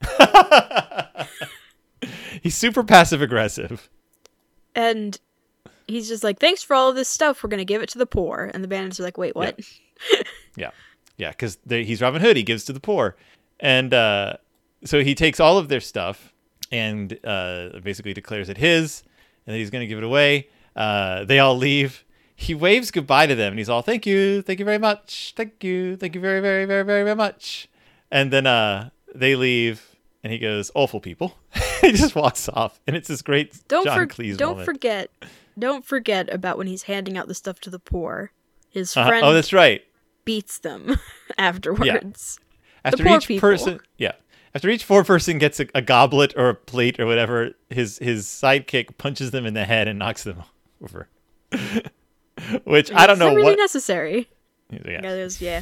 He's super passive-aggressive. And he's just like, thanks for all of this stuff. We're going to give it to the poor. And the bandits are like, wait, what? Yeah. yeah. Yeah, because he's Robin Hood. He gives to the poor. And uh, so he takes all of their stuff and uh, basically declares it his, and that he's going to give it away. Uh, they all leave. He waves goodbye to them, and he's all, thank you, thank you very much, thank you, thank you very, very, very, very, very much. And then uh, they leave, and he goes, awful people. He just walks off, and it's this great don't John for- Cleese Don't moment. forget, don't forget about when he's handing out the stuff to the poor. His Uh-huh. friend Oh, that's right. beats them afterwards. After poor each people. person, yeah. After each poor person gets a, a goblet or a plate or whatever, his his sidekick punches them in the head and knocks them over. Which I don't Is know that really what. necessary? Yeah. Yeah. Goes, yeah.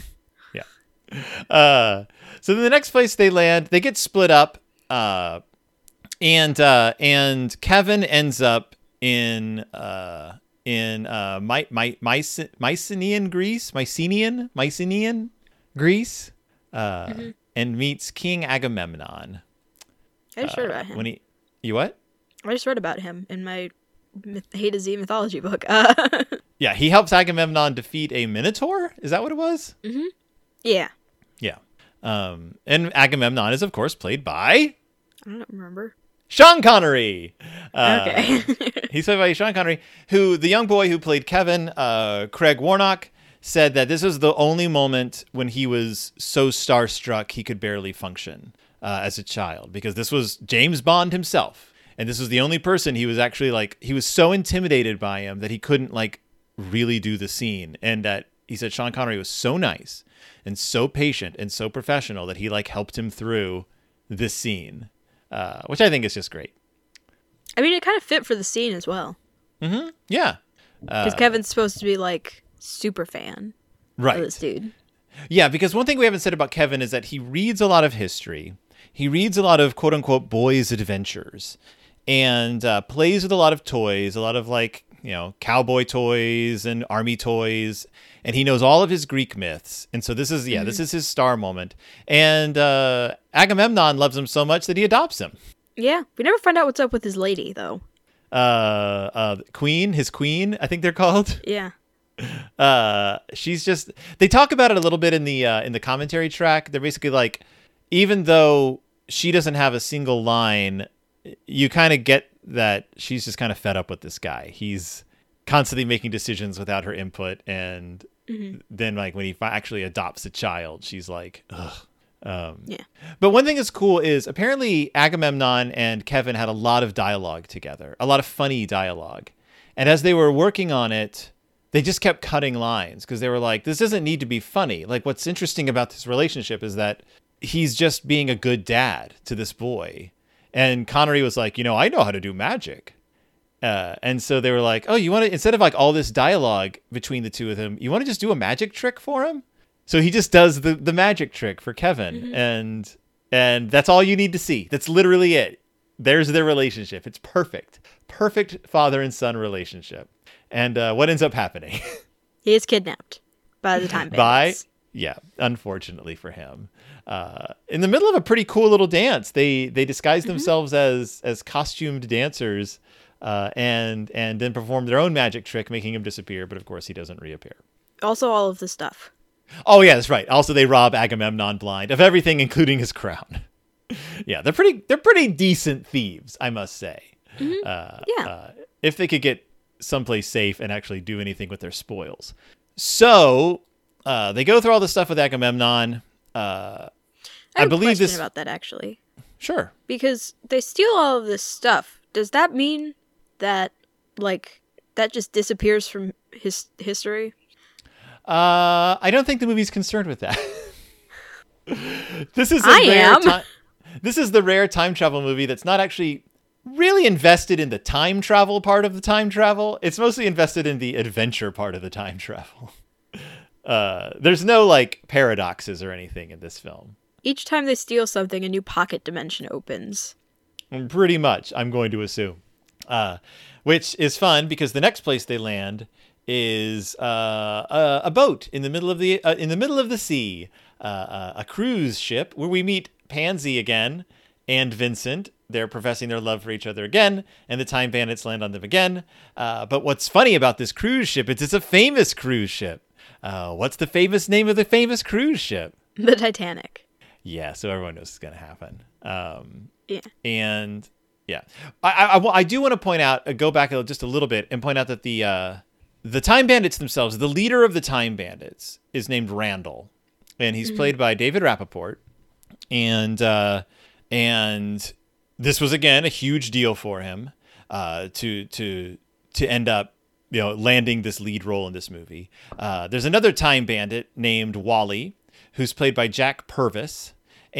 Uh, so then the next place they land, they get split up, uh, and uh, and Kevin ends up in uh, in uh, My My Myce- Mycenaean Greece, Mycenaean Mycenaean Greece, uh, mm-hmm. and meets King Agamemnon. I just uh, read about him. When he, you what? I just read about him in my myth- A to Z mythology book. Uh, yeah, he helps Agamemnon defeat a Minotaur. Is that what it was? Mm-hmm. Yeah. Yeah. Um, and Agamemnon is, of course, played by... I don't remember. Sean Connery. Uh, Okay. He's played by Sean Connery, who, the young boy who played Kevin, uh, Craig Warnock, said that this was the only moment when he was so starstruck he could barely function uh, as a child, because this was James Bond himself. And this was the only person he was actually like, he was so intimidated by him that he couldn't like really do the scene. And that he said Sean Connery was so nice and so patient and so professional that he like helped him through this scene, uh, which I think is just great. I mean, it kind of fit for the scene as well. Mm-hmm. Yeah. Because uh, Kevin's supposed to be like super fan right. of this dude. Yeah, because one thing we haven't said about Kevin is that he reads a lot of history. He reads a lot of quote unquote boys' adventures and uh, plays with a lot of toys, a lot of like, you know, cowboy toys and army toys. And he knows all of his Greek myths. And so this is, yeah, mm-hmm. this is his star moment. And uh, Agamemnon loves him so much that he adopts him. Yeah. We never find out what's up with his lady, though. Uh, uh, queen, his queen, I think they're called. Yeah. Uh, she's just, they talk about it a little bit in the, uh, in the commentary track. They're basically like, even though she doesn't have a single line, you kind of get that she's just kind of fed up with this guy. He's constantly making decisions without her input. And mm-hmm. then like when he actually adopts a child, she's like, ugh. Um, yeah. But one thing that's cool is apparently Agamemnon and Kevin had a lot of dialogue together, a lot of funny dialogue. And as they were working on it, they just kept cutting lines because they were like, this doesn't need to be funny. Like, what's interesting about this relationship is that he's just being a good dad to this boy. And Connery was like, you know, I know how to do magic. Uh, and so they were like, oh, you want to, instead of like all this dialogue between the two of them, you want to just do a magic trick for him? So he just does the, the magic trick for Kevin. Mm-hmm. And and that's all you need to see. That's literally it. There's their relationship. It's perfect. Perfect father and son relationship. And uh, what ends up happening? He is kidnapped by the time bandits. By, yeah, unfortunately for him. Uh, in the middle of a pretty cool little dance, they they disguise mm-hmm. themselves as as costumed dancers uh, and and then perform their own magic trick, making him disappear. But of course, he doesn't reappear. Also, all of the stuff. Oh, yeah, that's right. Also, they rob Agamemnon blind of everything, including his crown. Yeah, they're pretty they're pretty decent thieves, I must say. Mm-hmm. Uh, yeah. Uh, if they could get someplace safe and actually do anything with their spoils. So uh, they go through all this stuff with Agamemnon. Uh, I, have I believe a question this about that actually. Sure. Because they steal all of this stuff. Does that mean that like that just disappears from his history? Uh, I don't think the movie's concerned with that. This is a I rare am. Time, this is the rare time travel movie that's not actually really invested in the time travel part of the time travel. It's mostly invested in the adventure part of the time travel. Uh, there's no like paradoxes or anything in this film. Each time they steal something, a new pocket dimension opens. Pretty much, I'm going to assume. Uh, which is fun because the next place they land is uh, a, a boat in the middle of the uh, in the middle of the sea, uh, uh, a cruise ship where we meet Pansy again and Vincent. They're professing their love for each other again, and the time bandits land on them again. Uh, but what's funny about this cruise ship is it's a famous cruise ship. Uh, what's the famous name of the famous cruise ship? The Titanic. Yeah, so everyone knows it's going to happen. Um, Yeah. And yeah, I, I, I I do want to point out, uh, go back a- just a little bit and point out that the uh, the Time Bandits themselves, the leader of the Time Bandits is named Randall, and he's played by David Rappaport. And uh, and this was again a huge deal for him uh, to to to end up, you know, landing this lead role in this movie. Uh, there's another Time Bandit named Wally, who's played by Jack Purvis.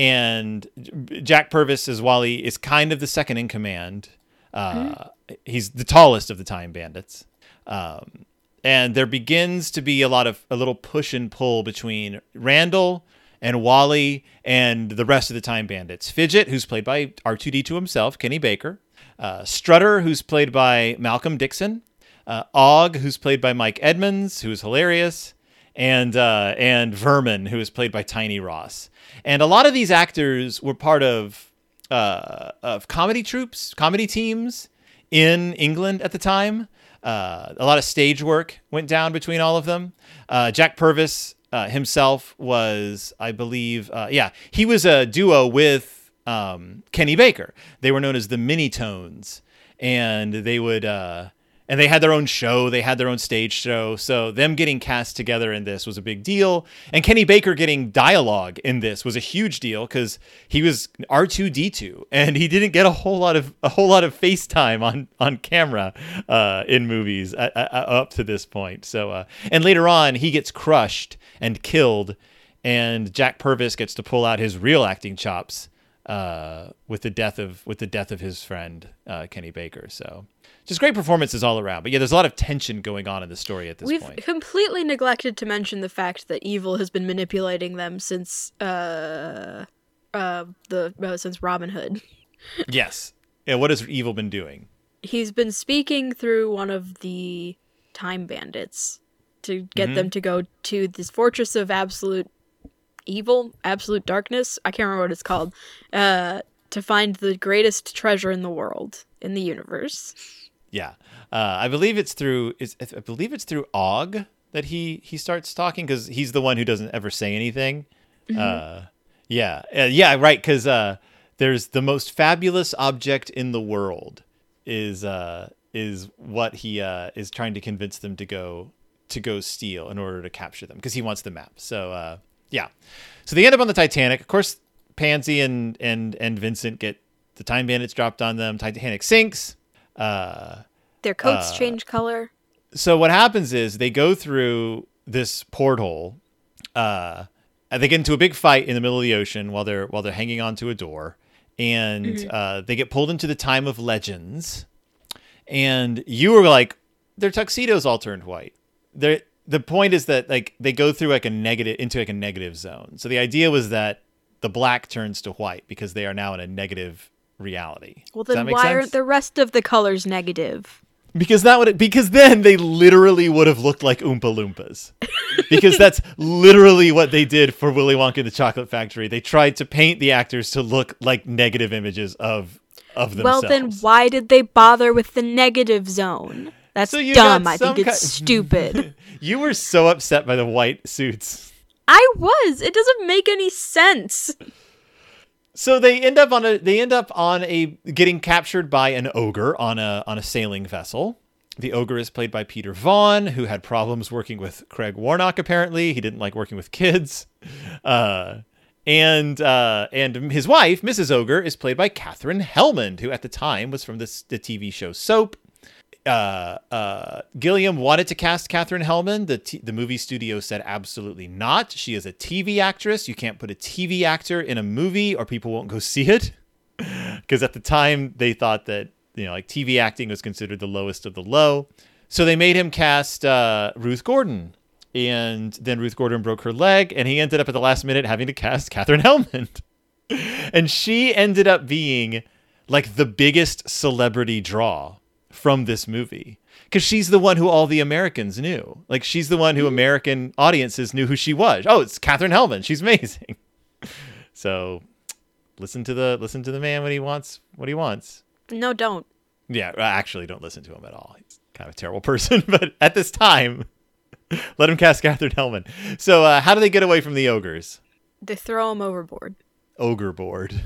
And Jack Purvis as Wally is kind of the second in command. Uh, mm-hmm. He's the tallest of the Time Bandits. Um, and there begins to be a lot of a little push and pull between Randall and Wally and the rest of the Time Bandits. Fidget, who's played by R two D two himself, Kenny Baker. Uh, Strutter, who's played by Malcolm Dixon. Uh, Og, who's played by Mike Edmonds, who's hilarious. And uh, and Vermin, who is played by Tiny Ross. And a lot of these actors were part of uh, of comedy troupes, comedy teams in England at the time. Uh, a lot of stage work went down between all of them. Uh, Jack Purvis uh, himself was, I believe, uh, yeah, he was a duo with um, Kenny Baker. They were known as the Minitones, and they would. Uh, And they had their own show. They had their own stage show. So them getting cast together in this was a big deal. And Kenny Baker getting dialogue in this was a huge deal because he was R two D two, and he didn't get a whole lot of a whole lot of FaceTime on on camera uh, in movies uh, uh, up to this point. So uh, and later on, he gets crushed and killed, and Jack Purvis gets to pull out his real acting chops uh, with the death of with the death of his friend uh, Kenny Baker. So. Just great performances all around. But yeah, there's a lot of tension going on in the story at this We've point. We've completely neglected to mention the fact that evil has been manipulating them since uh, uh, the uh, since Robin Hood. Yes. Yeah, what has evil been doing? He's been speaking through one of the Time Bandits to get mm-hmm. them to go to this fortress of absolute evil, absolute darkness. I can't remember what it's called. Uh, to find the greatest treasure in the world, in the universe. Yeah, uh, I believe it's through. Is I believe it's through Og that he he starts talking because he's the one who doesn't ever say anything. Mm-hmm. Uh, yeah, uh, yeah, right. Because uh, there's the most fabulous object in the world is uh, is what he uh, is trying to convince them to go to go steal in order to capture them because he wants the map. So uh, yeah, so they end up on the Titanic. Of course, Pansy and and and Vincent get the Time Bandits dropped on them. Titanic sinks. Uh, Their coats uh, change color. So what happens is they go through this porthole. Uh, and they get into a big fight in the middle of the ocean while they're while they're hanging onto a door, and mm-hmm. uh, they get pulled into the Time of Legends. And you were like, their tuxedos all turned white. They're, the point is that like they go through like a negative into like a negative zone. So the idea was that the black turns to white because they are now in a negative reality. Well, then why sense? Aren't the rest of the colors negative? Because that would because then they literally would have looked like Oompa Loompas. Because that's literally what they did for Willy Wonka and the Chocolate Factory. They tried to paint the actors to look like negative images of of themselves. Well, then why did they bother with the negative zone? That's so dumb. I think it's ki- stupid. You were so upset by the white suits. I was. It doesn't make any sense. So they end up on a they end up on a getting captured by an ogre on a on a sailing vessel. The ogre is played by Peter Vaughn, who had problems working with Craig Warnock. Apparently, he didn't like working with kids. Uh, and uh, and his wife, Missus Ogre, is played by Katherine Helmond, who at the time was from this, the T V show Soap. Uh, uh, Gilliam wanted to cast Katherine Helmond. The t- the movie studio said absolutely not. She is a T V actress. You can't put a T V actor in a movie or people won't go see it. Because at the time they thought that, you know, like T V acting was considered the lowest of the low. So they made him cast uh, Ruth Gordon. And then Ruth Gordon broke her leg and he ended up at the last minute having to cast Katherine Helmond. And she ended up being like the biggest celebrity draw from this movie because she's the one who all the Americans knew. Like she's the one who American audiences knew who she was. Oh, it's Katherine Helmond. She's amazing. So listen to the listen to the man when he wants what he wants. No, don't. Yeah, actually, don't listen to him at all. He's kind of a terrible person. But at this time, Let him cast Catherine Hellman. So uh, how do they get away from the ogres? They throw him overboard. Ogre board.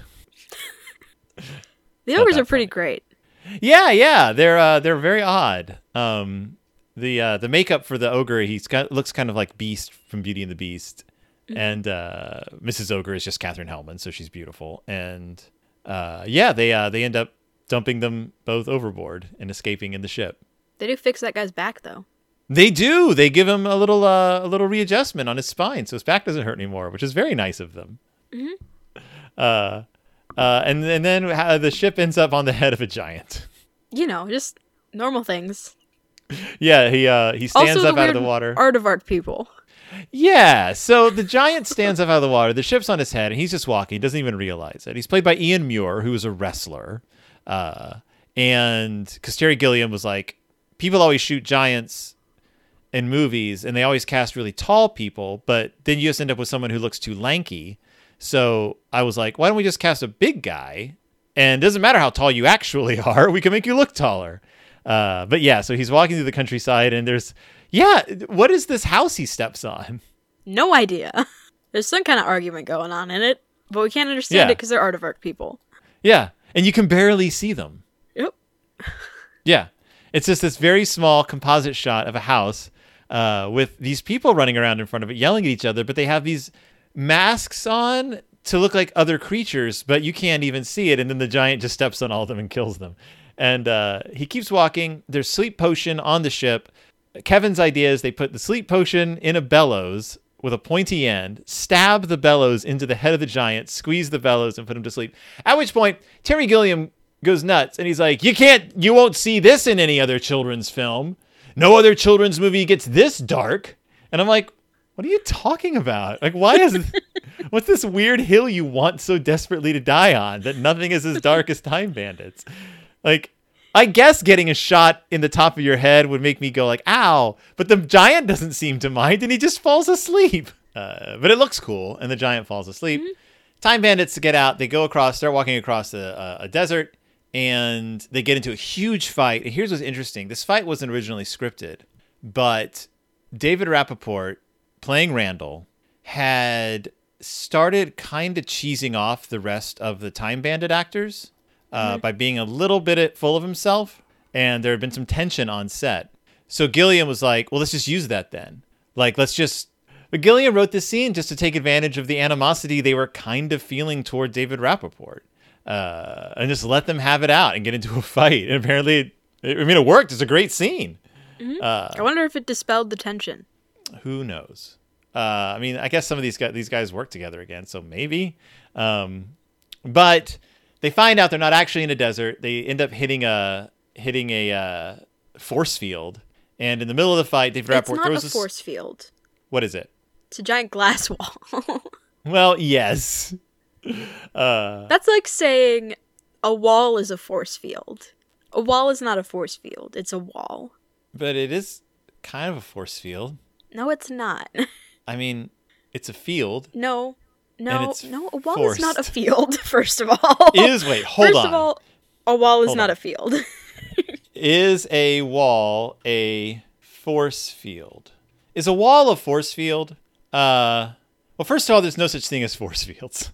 The ogres are pretty great. Yeah, yeah, they're uh, they're very odd. Um, the uh, the makeup for the ogre, he's got looks kind of like Beast from Beauty and the Beast, mm-hmm. and uh, Missus Ogre is just Catherine Hellman, so she's beautiful. And uh, yeah, they uh, they end up dumping them both overboard and escaping in the ship. They do fix that guy's back though. They do. They give him a little uh, a little readjustment on his spine, so his back doesn't hurt anymore, which is very nice of them. Mm-hmm. Uh. Uh, and, and then uh, the ship ends up on the head of a giant. You know, just normal things. Yeah, he uh, he stands also up the out of the water. Aardvark people. Yeah, so the giant stands up out of the water. The ship's on his head, and he's just walking. He doesn't even realize it. He's played by Ian Muir, who is a wrestler. Uh, and because Terry Gilliam was like, people always shoot giants in movies, and they always cast really tall people, but then you just end up with someone who looks too lanky. So I was like, why don't we just cast a big guy? And it doesn't matter how tall you actually are. We can make you look taller. Uh, but yeah, so he's walking through the countryside and there's, yeah, what is this house he steps on? No idea. There's some kind of argument going on in it, but we can't understand yeah. it because they're Aardvark people. Yeah, and you can barely see them. Yep. Yeah, it's just this very small composite shot of a house uh, with these people running around in front of it, yelling at each other, but they have these masks on to look like other creatures, but you can't even see it. And then the giant just steps on all of them and kills them. And uh, he keeps walking. There's sleep potion on the ship. Kevin's idea is they put the sleep potion in a bellows with a pointy end, stab the bellows into the head of the giant, squeeze the bellows, and put him to sleep. At which point, Terry Gilliam goes nuts, and he's like, you can't, you won't see this in any other children's film. No other children's movie gets this dark. And I'm like, what are you talking about? Like, why is what's this weird hill you want so desperately to die on that nothing is as dark as Time Bandits? Like, I guess getting a shot in the top of your head would make me go like, ow, but the giant doesn't seem to mind and he just falls asleep. Uh, but it looks cool, and the giant falls asleep. Mm-hmm. Time Bandits get out. They go across, start walking across a, a desert, and they get into a huge fight. And here's what's interesting. This fight wasn't originally scripted, but David Rappaport, playing Randall, had started kind of cheesing off the rest of the Time Bandit actors uh, mm-hmm. by being a little bit full of himself, and there had been some tension on set. So Gilliam was like, well, let's just use that then. Like, let's just... But Gilliam wrote this scene just to take advantage of the animosity they were kind of feeling toward David Rappaport, uh, and just let them have it out and get into a fight. And apparently, it, I mean, it worked. It's a great scene. Mm-hmm. Uh, I wonder if it dispelled the tension. Who knows? Uh, I mean, I guess some of these guys, these guys work together again, so maybe. Um, but they find out they're not actually in a desert. They end up hitting a hitting a uh, force field, and in the middle of the fight, David Rappaport throws throws a force field. What is it? It's a giant glass wall. Well, yes. Uh, That's like saying a wall is a force field. A wall is not a force field. It's a wall. But it is kind of a force field. No, it's not. I mean, it's a field. No. No, it's no, a wall forced. is not a field, first of all. Is, wait, hold first on. First of all, a wall is hold not on. a field. Is a wall a force field? Is a wall a force field? Uh, well, first of all, there's no such thing as force fields.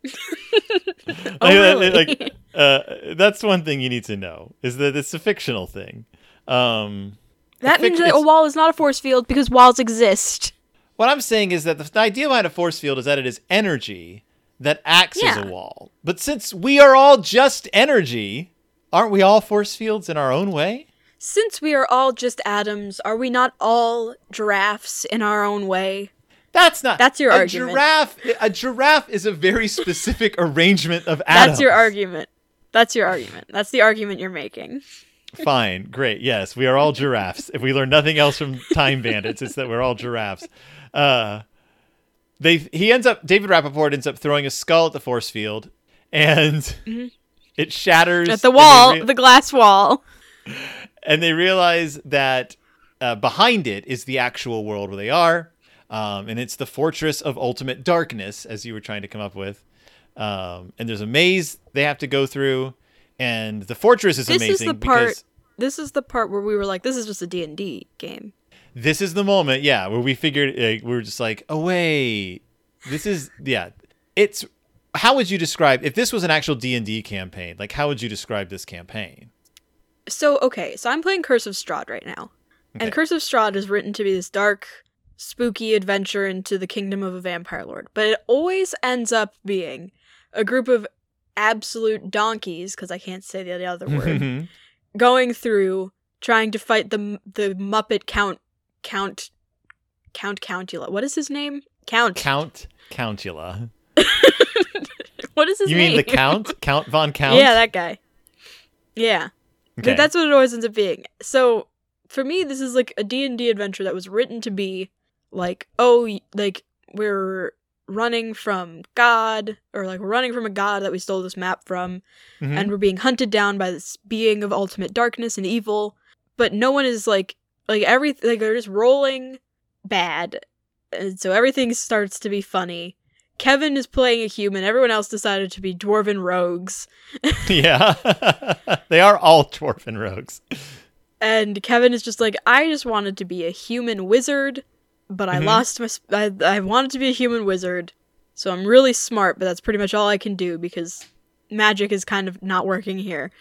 Oh, really? Like, uh, that's one thing you need to know, is that it's a fictional thing. Um, that fic- means that a wall is not a force field because walls exist. What I'm saying is that the, the idea behind a force field is that it is energy that acts yeah. as a wall. But since we are all just energy, aren't we all force fields in our own way? Since we are all just atoms, are we not all giraffes in our own way? That's not. That's your a argument. Giraffe, a giraffe is a very specific arrangement of atoms. That's your argument. That's your argument. That's the argument you're making. Fine. Great. Yes, we are all giraffes. If we learn nothing else from Time Bandits, it's that we're all giraffes. Uh, they he ends up. David Rappaport ends up throwing a skull at the force field, and mm-hmm. it shatters at the wall, re- the glass wall. And they realize that uh, behind it is the actual world where they are. Um, and it's the Fortress of Ultimate Darkness, as you were trying to come up with. Um, and there's a maze they have to go through. And the fortress is this amazing. Is the part, because this is the part where we were like, this is just a D and D game. This is the moment, yeah, where we figured uh, we were just like, oh wait, this is yeah. It's how would you describe if this was an actual D and D campaign? Like, how would you describe this campaign? So okay, so I'm playing Curse of Strahd right now, Okay. and Curse of Strahd is written to be this dark, spooky adventure into the kingdom of a vampire lord, but it always ends up being a group of absolute donkeys, because I can't say the other word, going through trying to fight the the Muppet Count Count Count Countula. What is his name? Count Count Countula. What is his You name? mean the Count? Count Von Count? Yeah, that guy. Yeah. Okay. That's what it always ends up being. So, for me, this is like a D and D adventure that was written to be like, oh, y- like, we're running from God, or like, we're running from a god that we stole this map from, Mhm. and we're being hunted down by this being of ultimate darkness and evil, but no one is like, like, every, like, they're just rolling bad, and so everything starts to be funny. Kevin is playing a human, everyone else decided to be dwarven rogues. Yeah. They are all dwarven rogues. And Kevin is just like, I just wanted to be a human wizard, but I Mhm. lost my. Sp- I, I wanted to be a human wizard, so I'm really smart, but that's pretty much all I can do because magic is kind of not working here.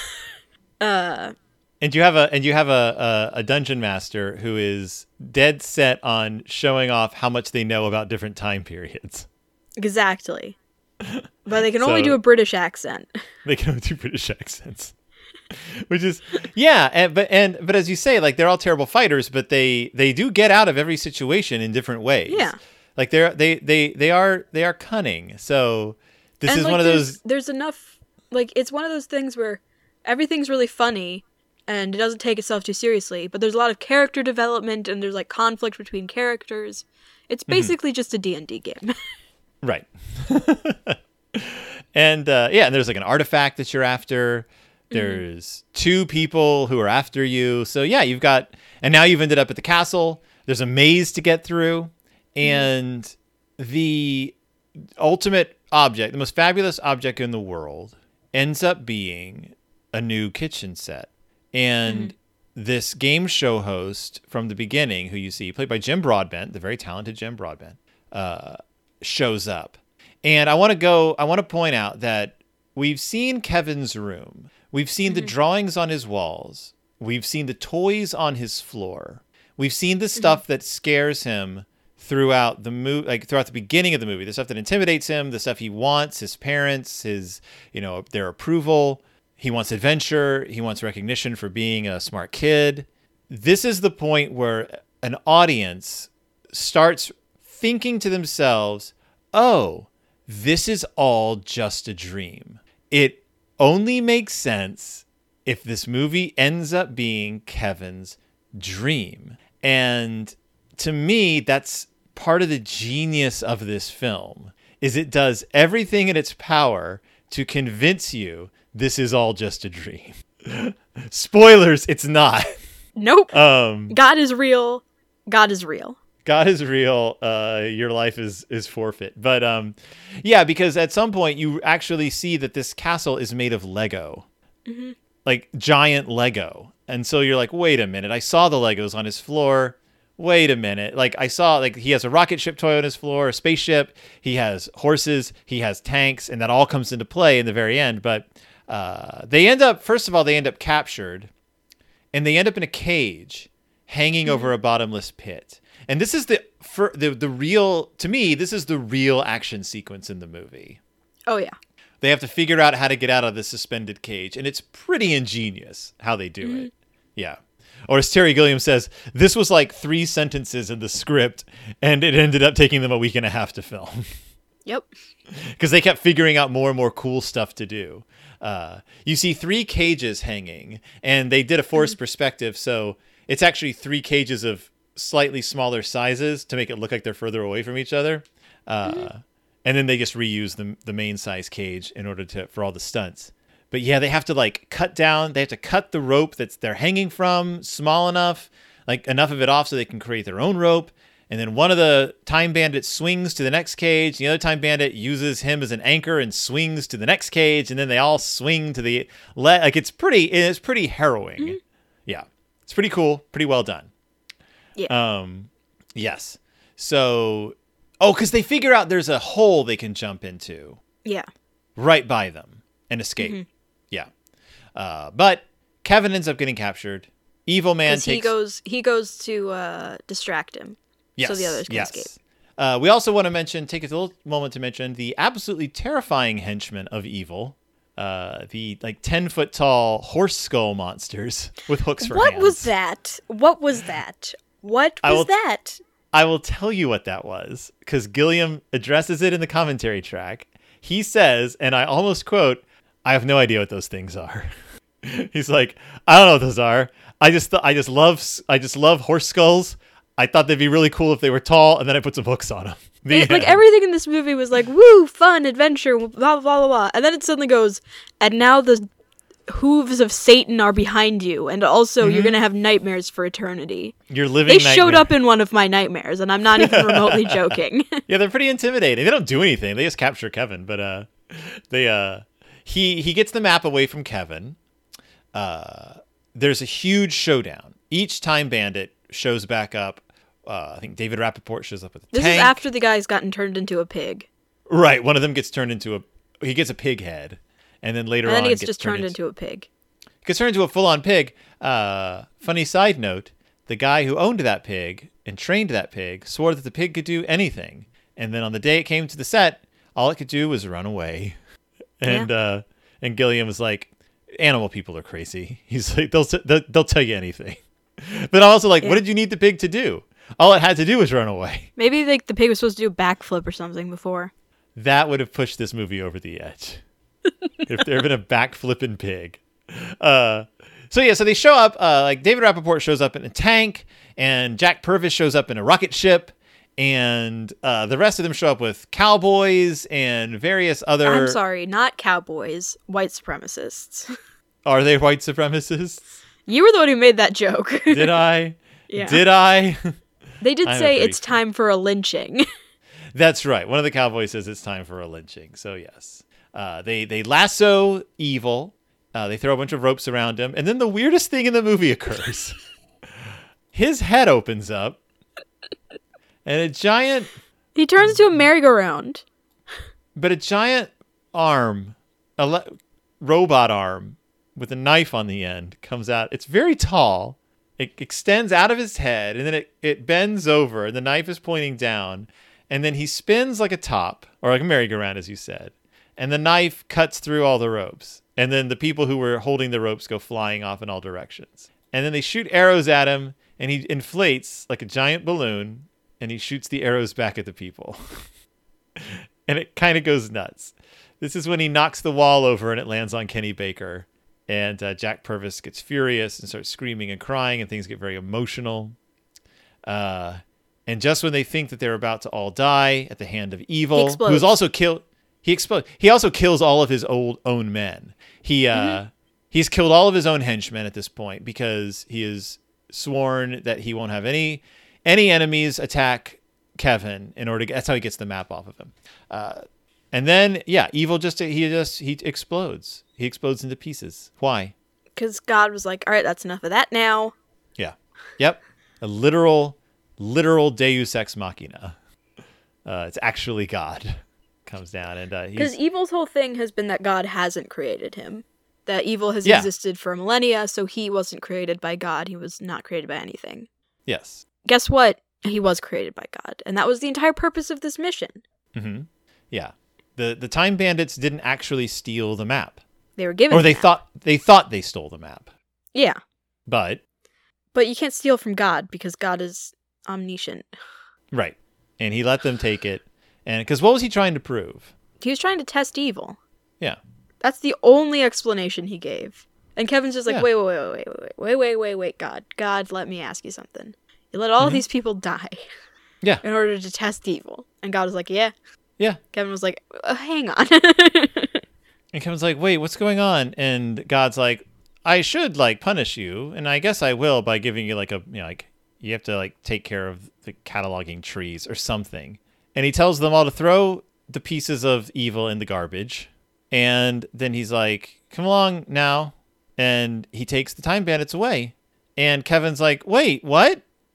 uh, And you have a and you have a, a a dungeon master who is dead set on showing off how much they know about different time periods. exactly. But they can only So- do a British accent. They can only do British accents. Which is yeah, and but and but as you say, like they're all terrible fighters, but they they do get out of every situation in different ways. Yeah. Like they're they they they are they are cunning. So this And, is like, one of there's, those There's enough. Like, it's one of those things where everything's really funny and it doesn't take itself too seriously, but there's a lot of character development and there's, like, conflict between characters. It's basically just a D and D game. right. And uh, yeah, and there's like an artifact that you're after. There's two people who are after you. So yeah, you've got, and now you've ended up at the castle. There's a maze to get through, and the ultimate object, the most fabulous object in the world, ends up being a new kitchen set. And this game show host from the beginning, who you see played by Jim Broadbent, the very talented Jim Broadbent, uh, shows up. And I want to go, I want to point out that we've seen Kevin's room. We've seen the drawings on his walls. We've seen the toys on his floor. We've seen the stuff that scares him throughout the movie, like throughout the beginning of the movie, the stuff that intimidates him, the stuff he wants, his parents, his, you know, their approval. He wants adventure. He wants recognition for being a smart kid. This is the point where an audience starts thinking to themselves, oh, this is all just a dream. It only makes sense if this movie ends up being Kevin's dream. And to me, that's part of the genius of this film, is it does everything in its power to convince you this is all just a dream. Spoilers, it's not. Nope. Um, God is real. God is real. God is real. Uh, your life is is forfeit. But um, yeah, because at some point you actually see that this castle is made of Lego, Mm-hmm. like giant Lego. And so you're like, wait a minute. I saw the Legos on his floor. Wait a minute. Like I saw, like he has a rocket ship toy on his floor, a spaceship. He has horses. He has tanks, and that all comes into play in the very end. But uh, they end up, first of all, they end up captured, and they end up in a cage hanging Mm-hmm. over a bottomless pit. And this is the, for the the real, to me, this is the real action sequence in the movie. Oh, yeah. They have to figure out how to get out of the suspended cage, and it's pretty ingenious how they do Mm-hmm. it. Yeah. Or as Terry Gilliam says, this was like three sentences in the script, and it ended up taking them a week and a half to film. Yep. Because they kept figuring out more and more cool stuff to do. Uh, you see three cages hanging, and they did a forced Mm-hmm. perspective, so it's actually three cages of slightly smaller sizes to make it look like they're further away from each other. Uh, Mm-hmm. And then they just reuse the the main size cage in order to for all the stunts. But yeah, they have to like cut down. They have to cut the rope that's they're hanging from small enough, like enough of it off so they can create their own rope. And then one of the time bandits swings to the next cage. The other time bandit uses him as an anchor and swings to the next cage. And then they all swing to the le- like it's pretty. It's pretty harrowing. Mm-hmm. Yeah, it's pretty cool. Pretty well done. Yeah. Um, yes. So, oh, because they figure out there's a hole they can jump into Yeah. right by them and escape. Mhm. Yeah. Uh, but Kevin ends up getting captured. Evil man Because takes. he goes, he goes to uh, distract him, Yes. so the others can yes. escape. Uh, we also want to mention, take a little moment to mention the absolutely terrifying henchmen of evil. Uh, the like ten foot tall horse skull monsters with hooks for What hands. was that? What was that? What I was will- that? I will tell you what that was, because Gilliam addresses it in the commentary track. He says, and I almost quote, "I have no idea what those things are." He's like, "I don't know what those are. I just, th- I just love, I just love horse skulls. I thought they'd be really cool if they were tall, and then I put some hooks on them." The It- like end. everything in this movie was like, woo, fun, adventure, blah, blah, blah, blah. And then it suddenly goes, and now the hooves of Satan are behind you. And also, Mm-hmm. you're going to have nightmares for eternity. You're living. They showed nightmare. up in one of my nightmares, and I'm not even remotely joking. Yeah, they're pretty intimidating. They don't do anything. They just capture Kevin, but uh, they uh, he he gets the map away from Kevin. Uh, there's a huge showdown. Each time bandit shows back up. Uh, I think David Rappaport shows up with a This tank. is after the guy's gotten turned into a pig. Right, one of them gets turned into a. He gets a pig head, and then later And then on he gets gets just turned into a pig. gets turned into a full-on pig. Uh, funny side note: the guy who owned that pig and trained that pig swore that the pig could do anything, and then on the day it came to the set, all it could do was run away. And uh, and Gilliam was like, "Animal people are crazy." He's like, "They'll they'll, they'll tell you anything." But I'm also like, Yeah. "What did you need the pig to do? All it had to do was run away." Maybe like the pig was supposed to do a backflip or something before. That would have pushed this movie over the edge. If there had been a backflipping pig. Uh, so yeah, so they show up, uh, like David Rappaport shows up in a tank, and Jack Purvis shows up in a rocket ship, and uh, the rest of them show up with cowboys and various other... I'm sorry, not cowboys, white supremacists. Are they white supremacists? You were the one who made that joke. Did I? Yeah. Did I? They did I'm a say freak. it's time for a lynching. That's right. One of the cowboys says it's time for a lynching. So yes, uh, they they lasso evil. Uh, they throw a bunch of ropes around him, and then the weirdest thing in the movie occurs. His head opens up, and a giant, He turns into a merry-go-round. but a giant arm, a le- robot arm with a knife on the end comes out. It's very tall. It extends out of his head, and then it, it bends over, and the knife is pointing down. And then he spins like a top, or like a merry-go-round, as you said. And the knife cuts through all the ropes. And then the people who were holding the ropes go flying off in all directions. And then they shoot arrows at him, and he inflates like a giant balloon, and he shoots the arrows back at the people. And it kind of goes nuts. This is when he knocks the wall over, and it lands on Kenny Baker. And uh, Jack Purvis gets furious and starts screaming and crying, and things get very emotional. Uh... And just when they think that they're about to all die at the hand of evil, explodes. who's also killed, he explodes. He also kills all of his old own men. He uh, Mm-hmm. he's killed all of his own henchmen at this point because he has sworn that he won't have any any enemies attack Kevin in order to get, that's how he gets the map off of him. Uh, and then yeah, evil just he just he explodes. He explodes into pieces. Why? Because God was like, all right, that's enough of that now. Yeah. Yep. A literal. Literal Deus Ex Machina. Uh, it's actually God comes down and uh, Because he's evil's whole thing has been that God hasn't created him. That evil has Yeah. existed for millennia, so he wasn't created by God. He was not created by anything. yes. Guess what? He was created by God. And that was the entire purpose of this mission. hmm Yeah. The the Time Bandits didn't actually steal the map, They were given or they that. thought they thought they stole the map, Yeah. but But you can't steal from God because God is omniscient. right, and he let them take it, and because what was he trying to prove? He was trying to test evil. Yeah. That's the only explanation he gave. And Kevin's just like, Yeah. wait, wait, wait, wait, wait, wait, wait, wait, wait, God. God, let me ask you something. You let all Mhm. these people die Yeah. in order to test evil. And God was like, yeah. Yeah. Kevin was like, uh, hang on. And Kevin's like, wait, what's going on? And God's like, I should like punish you, and I guess I will by giving you like a you know like you have to like take care of the cataloging trees or something. And he tells them all to throw the pieces of evil in the garbage. And then he's like, come along now. And he takes the Time Bandits away. And Kevin's like, wait, what?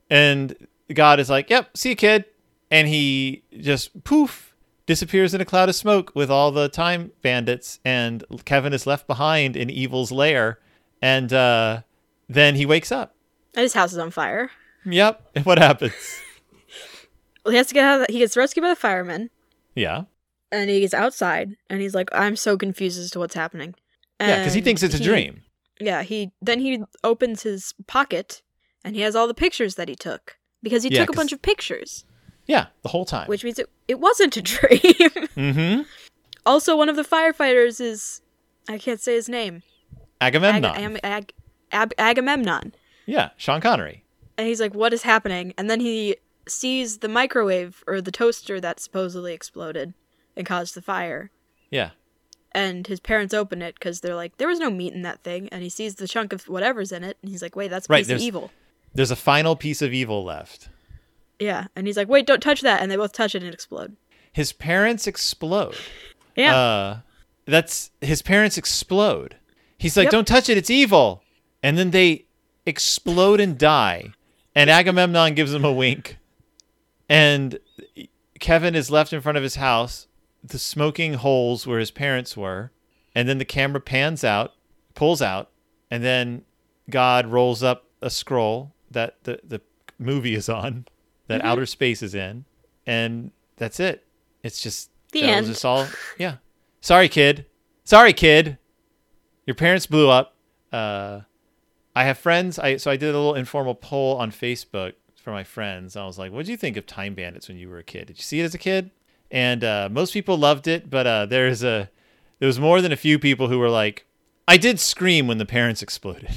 And God is like, yep, see you, kid. And he just poof disappears in a cloud of smoke with all the time bandits, and Kevin is left behind in Evil's lair. And uh, then he wakes up. And his house is on fire. Yep. And what happens? Well, he has to get out of the, he gets rescued by the firemen. Yeah. And he gets outside, and he's like, I'm so confused as to what's happening. And yeah, because he thinks it's a he, dream. Yeah, he then he opens his pocket, and he has all the pictures that he took. Because he Yeah, took a 'cause- bunch of pictures. Yeah, the whole time. Which means it, it wasn't a dream. Mm-hmm. Also, one of the firefighters is, I can't say his name. Agamemnon. Ag- Am- Ag- Ab- Agamemnon. Yeah, Sean Connery. And he's like, what is happening? And then he sees the microwave, or the toaster that supposedly exploded and caused the fire. Yeah. And his parents open it because they're like, there was no meat in that thing. And he sees the chunk of whatever's in it. And he's like, wait, that's a Right, piece of there's- evil. There's a final piece of evil left. Yeah. And he's like, wait, don't touch that. And they both touch it and explode. His parents explode. Yeah. Uh, that's his parents explode. He's like, Yep. don't touch it. It's evil. And then they explode and die. And Agamemnon gives him a wink. And Kevin is left in front of his house, the smoking holes where his parents were. And then the camera pans out, pulls out, and then God rolls up a scroll that the, the movie is on, that Mm-hmm. outer space is in. And that's it. It's just, The that end. was just all, yeah. Sorry, kid. Sorry, kid. Your parents blew up. Uh, I have friends. I so I did a little informal poll on Facebook for my friends. I was like, what did you think of Time Bandits when you were a kid? Did you see it as a kid? And uh, most people loved it, but uh, there's a there was more than a few people who were like, I did scream when the parents exploded.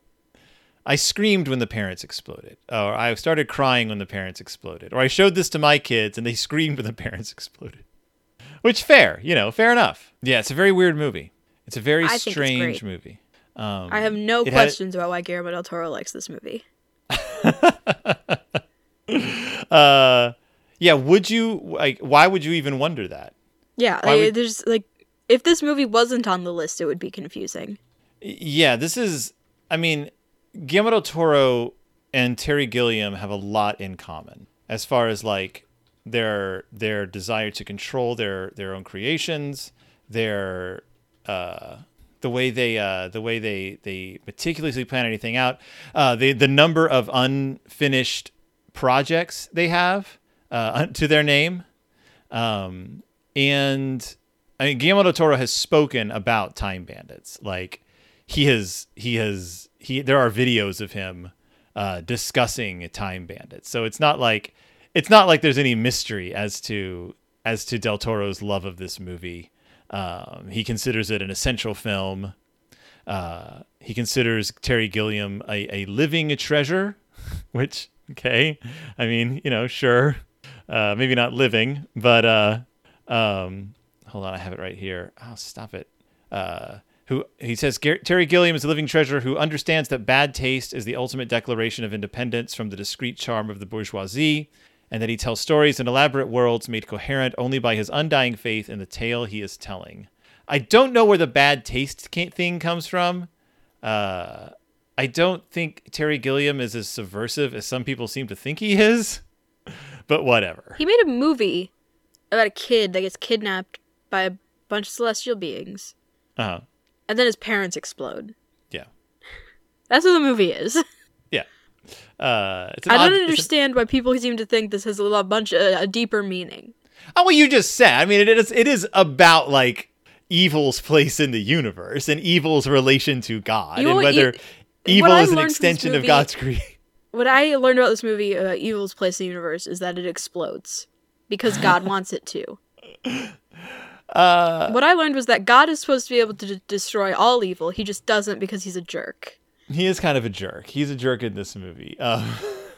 I screamed when the parents exploded. Or I started crying when the parents exploded. Or I showed this to my kids and they screamed when the parents exploded. Which, fair, you know, fair enough. Yeah, it's a very weird movie. It's a very I think it's strange great. movie. Um, I have no it had- questions about why Guillermo del Toro likes this movie. uh, yeah, would you, like, why would you even wonder that? Yeah, Why I- would- there's like, if this movie wasn't on the list, it would be confusing. Y- Yeah, this is, I mean, Guillermo del Toro and Terry Gilliam have a lot in common as far as like their their desire to control their their own creations, their uh, the way they uh, the way they they meticulously plan anything out, uh, the the number of unfinished projects they have uh, to their name, um, and I mean Guillermo del Toro has spoken about Time Bandits. Like he has he has he there are videos of him uh, discussing Time Bandits. So it's not like it's not like there's any mystery as to as to Del Toro's love of this movie. Um, he considers it an essential film. Uh, he considers Terry Gilliam a, a living treasure, which, okay, I mean, you know, sure, uh, maybe not living, but uh, um, hold on, I have it right here. Oh, stop it. Uh, who he says Gar- Terry Gilliam is a living treasure who understands that bad taste is the ultimate declaration of independence from the discreet charm of the bourgeoisie, and that he tells stories in elaborate worlds made coherent only by his undying faith in the tale he is telling. I don't know where the bad taste ca- thing comes from. Uh, I don't think Terry Gilliam is as subversive as some people seem to think he is, but whatever. He made a movie about a kid that gets kidnapped by a bunch of celestial beings, Uh-huh. and then his parents explode. Yeah. That's what the movie is. Yeah. Uh, it's an I odd- don't it's an- understand why people seem to think this has a lot bunch uh, a deeper meaning. Oh, well, you just said. I mean, it is it is about like evil's place in the universe and evil's relation to God, You know and what, whether you- evil what I is an learned from this extension of movie- God's creation. What I learned about this movie, uh, Evil's Place in the Universe, is that it explodes because God wants it to. Uh, What I learned was that God is supposed to be able to d- destroy all evil. He just doesn't because he's a jerk. he is kind of a jerk. He's a jerk in this movie. Um,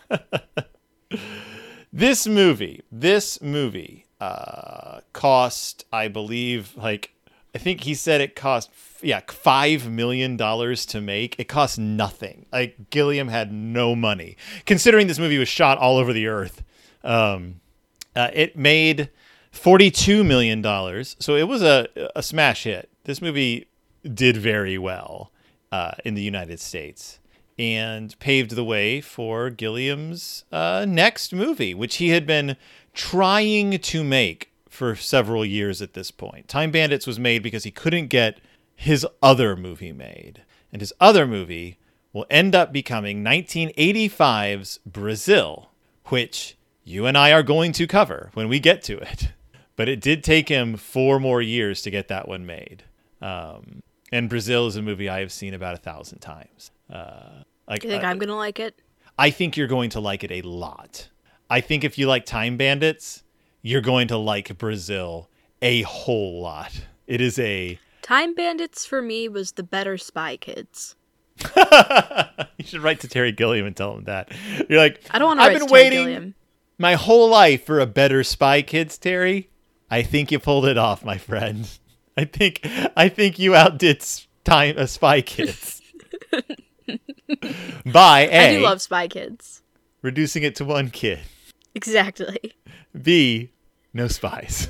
this movie, this movie, uh, cost, I believe, like I think he said it cost, yeah, five million dollars to make. It cost nothing. Like Gilliam had no money, considering this movie was shot all over the earth. Um, uh, it made forty-two million dollars, so it was a a smash hit. This movie did very well uh, in the United States, and paved the way for Gilliam's uh, next movie, which he had been trying to make for several years at this point. Time Bandits was made because he couldn't get his other movie made. And his other movie will end up becoming nineteen eighty-five's Brazil, which you and I are going to cover when we get to it. But it did take him four more years to get that one made. Um, and Brazil is a movie I have seen about a thousand times. Uh, like, You think uh, I'm gonna like it? I think you're going to like it a lot. I think if you like Time Bandits, you're going to like Brazil a whole lot. It is a... Time Bandits for me was the better Spy Kids. You should write to Terry Gilliam and tell him that. You're like, I don't want to I've write been to Terry waiting Gilliam. my whole life for a better Spy Kids, Terry. I think you pulled it off, my friend. I think I think you outdid time uh, Spy Kids by A, I do love Spy Kids. reducing it to one kid. Exactly. B, no spies.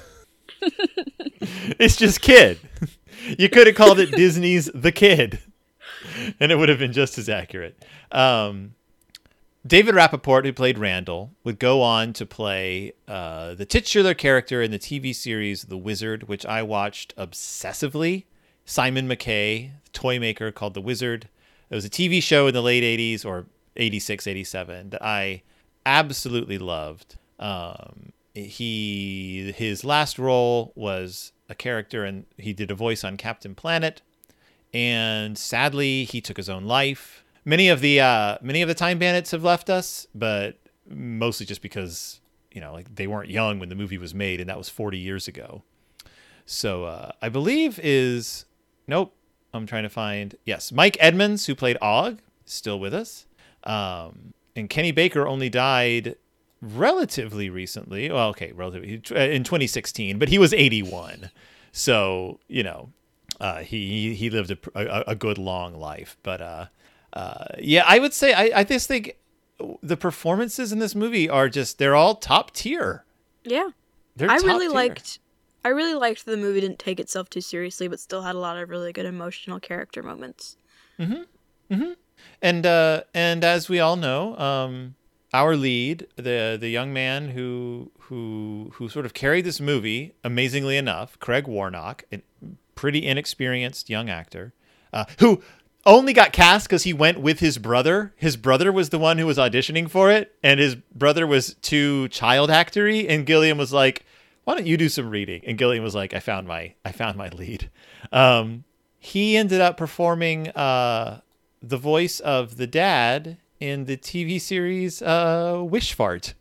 It's just Kid. You could have called it Disney's The Kid, and it would have been just as accurate. Um, David Rappaport, who played Randall, would go on to play uh, the titular character in the T V series The Wizard, which I watched obsessively. Simon McKay, the toy maker, called The Wizard. It was a T V show in the late eighties, or eighty-six, eighty-seven, that I absolutely loved. Um, he his last role was a character, and he did a voice on Captain Planet. And sadly, he took his own life. Many of the uh, many of the Time Bandits have left us, but mostly just because, you know, like they weren't young when the movie was made, and that was forty years ago. So uh, I believe is nope. I'm trying to find yes, Mike Edmonds, who played Og, is still with us, um, and Kenny Baker only died relatively recently. Well, okay, relatively in twenty sixteen, but he was eighty-one, so you know, uh, he he lived a, a, a good long life, but. Uh, Uh, yeah, I would say I, I just think the performances in this movie are just they're all top tier. Yeah. They're I top really tier. liked I really liked the movie didn't take itself too seriously, but still had a lot of really good emotional character moments. Mm-hmm. Mm-hmm. And uh, and as we all know, um, our lead, the the young man who who who sort of carried this movie, amazingly enough, Craig Warnock, a pretty inexperienced young actor, uh, who only got cast because he went with his brother. His brother was the one who was auditioning for it, and his brother was too child actory. And Gilliam was like, "Why don't you do some reading?" And Gilliam was like, "I found my, I found my lead." Um, he ended up performing uh, the voice of the dad in the T V series uh, Wish Fart.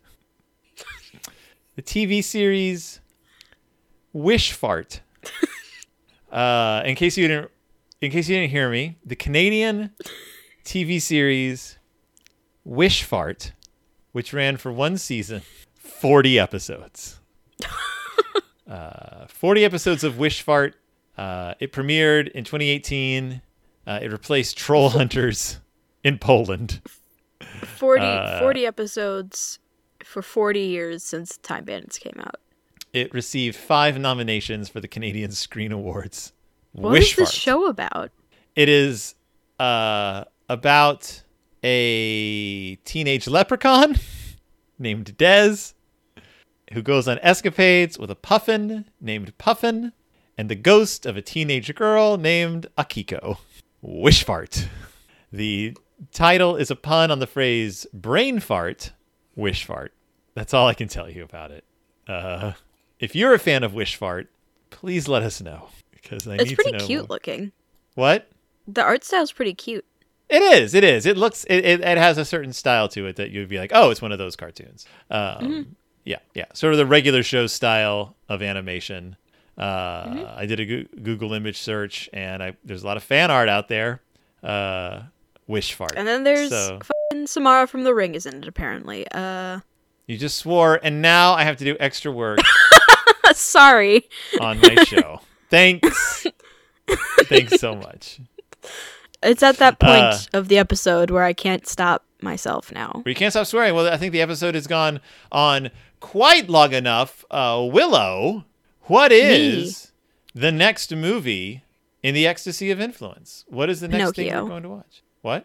The T V series Wish Fart. Uh, in case you didn't. In case you didn't hear me, the Canadian T V series Wish Fart, which ran for one season, forty episodes. uh, forty episodes of Wish Fart. Uh, it premiered in twenty eighteen. Uh, it replaced Troll Hunters in Poland. forty, Uh, forty episodes for forty years since Time Bandits came out. It received five nominations for the Canadian Screen Awards. What Wish is this Fart. show about? It is uh, about a teenage leprechaun named Dez who goes on escapades with a puffin named Puffin and the ghost of a teenage girl named Akiko. Wish Fart. The title is a pun on the phrase brain fart, wish fart. That's all I can tell you about it. Uh, if you're a fan of Wish Fart, please let us know. Because I It's need pretty to know cute more. looking. What? The art style's pretty cute. It is. It is. It looks. It, it, it has a certain style to it that you'd be like, oh, it's one of those cartoons. Um, Mm-hmm. Yeah, yeah. Sort of the regular show style of animation. Uh, Mm-hmm. I did a Goo- Google image search, and I there's a lot of fan art out there. Uh, Wish Fart. And then there's So fucking Samara from The Ring is in it, apparently. Uh, you just swore, and now I have to do extra work sorry. on my show. Thanks. Thanks so much. It's at that point Uh, of the episode where I can't stop myself now. But you can't stop swearing. Well, I think the episode has gone on quite long enough. Uh, Willow, what is the next movie in the Ecstasy of Influence? What is the next thing Pinocchio. we're going to watch? What?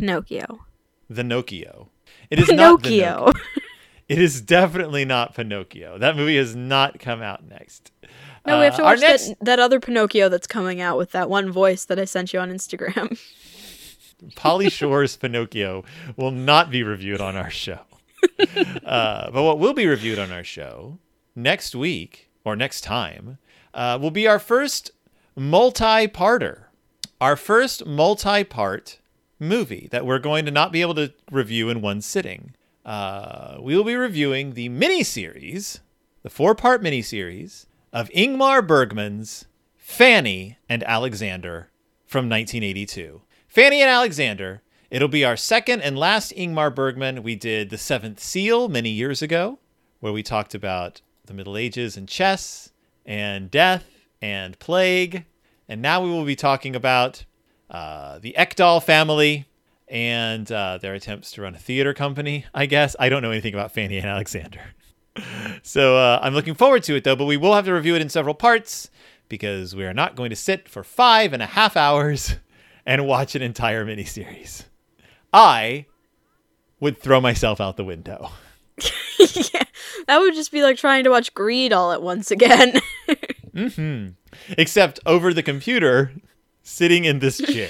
Pinocchio. The Pinocchio. It is not Pinocchio. Pinocchio. It is definitely not Pinocchio. That movie has not come out next. No, we have to Uh, our watch next- that, that other Pinocchio that's coming out with that one voice that I sent you on Instagram. Pauly Shore's Pinocchio will not be reviewed on our show. Uh, but what will be reviewed on our show next week, or next time, uh, will be our first multi-parter. Our first multi-part movie that we're going to not be able to review in one sitting. Uh, we will be reviewing the miniseries, the four-part miniseries of Ingmar Bergman's Fanny and Alexander from nineteen eighty-two. Fanny and Alexander. It'll be our second and last Ingmar Bergman. We did The Seventh Seal many years ago, where we talked about the Middle Ages and chess and death and plague. And now we will be talking about uh, the Ekdal family and uh, their attempts to run a theater company, I guess. I don't know anything about Fanny and Alexander. So uh, I'm looking forward to it, though, but we will have to review it in several parts because we are not going to sit for five and a half hours and watch an entire miniseries. I would throw myself out the window. Yeah, that would just be like trying to watch Greed all at once again. Mm-hmm. Except over the computer, sitting in this chair.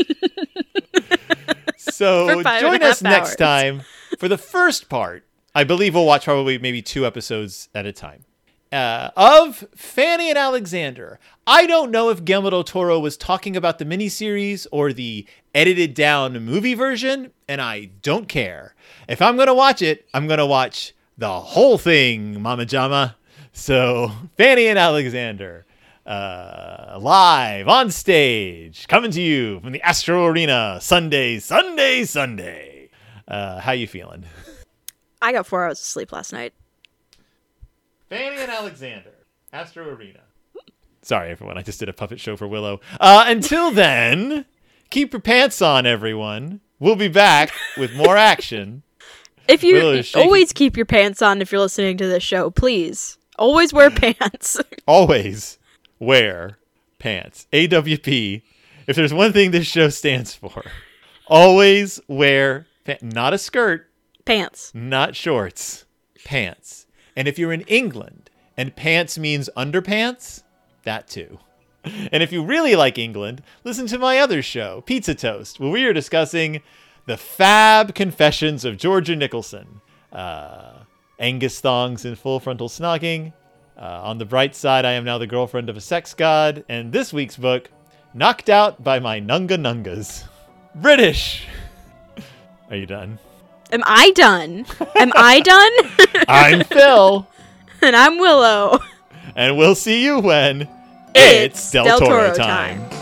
So For five join and a us half next hours. time for the first part. I believe we'll watch probably maybe two episodes at a time. Uh, of Fanny and Alexander. I don't know if Guillermo del Toro was talking about the miniseries or the edited down movie version, and I don't care. If I'm going to watch it, I'm going to watch the whole thing, Mama Jama. So, Fanny and Alexander, uh, live on stage, coming to you from the Astro Arena, Sunday, Sunday, Sunday. Uh, how you feeling? I got four hours of sleep last night. Fanny and Alexander, Astro Arena. Sorry, everyone. I just did a puppet show for Willow. Uh, until then, keep your pants on, everyone. We'll be back with more action. If you Willow is shaking. always keep your pants on if you're listening to this show, please. Always wear pants. Always wear pants. A W P. If there's one thing this show stands for, always wear pants. Not a skirt, Pants. not shorts, pants. And if you're in England and pants means underpants, that too. And if you really like England, listen to my other show, Pizza Toast, where we are discussing the fab confessions of Georgia Nicholson. Uh, Angus thongs in full frontal snogging. Uh, on the bright side, I am now the girlfriend of a sex god. And this week's book, Knocked Out by My Nunga Nungas. British. Are you done? Am I done? Am I done? I'm Phil. And I'm Willow. And we'll see you when It's Del Toro time.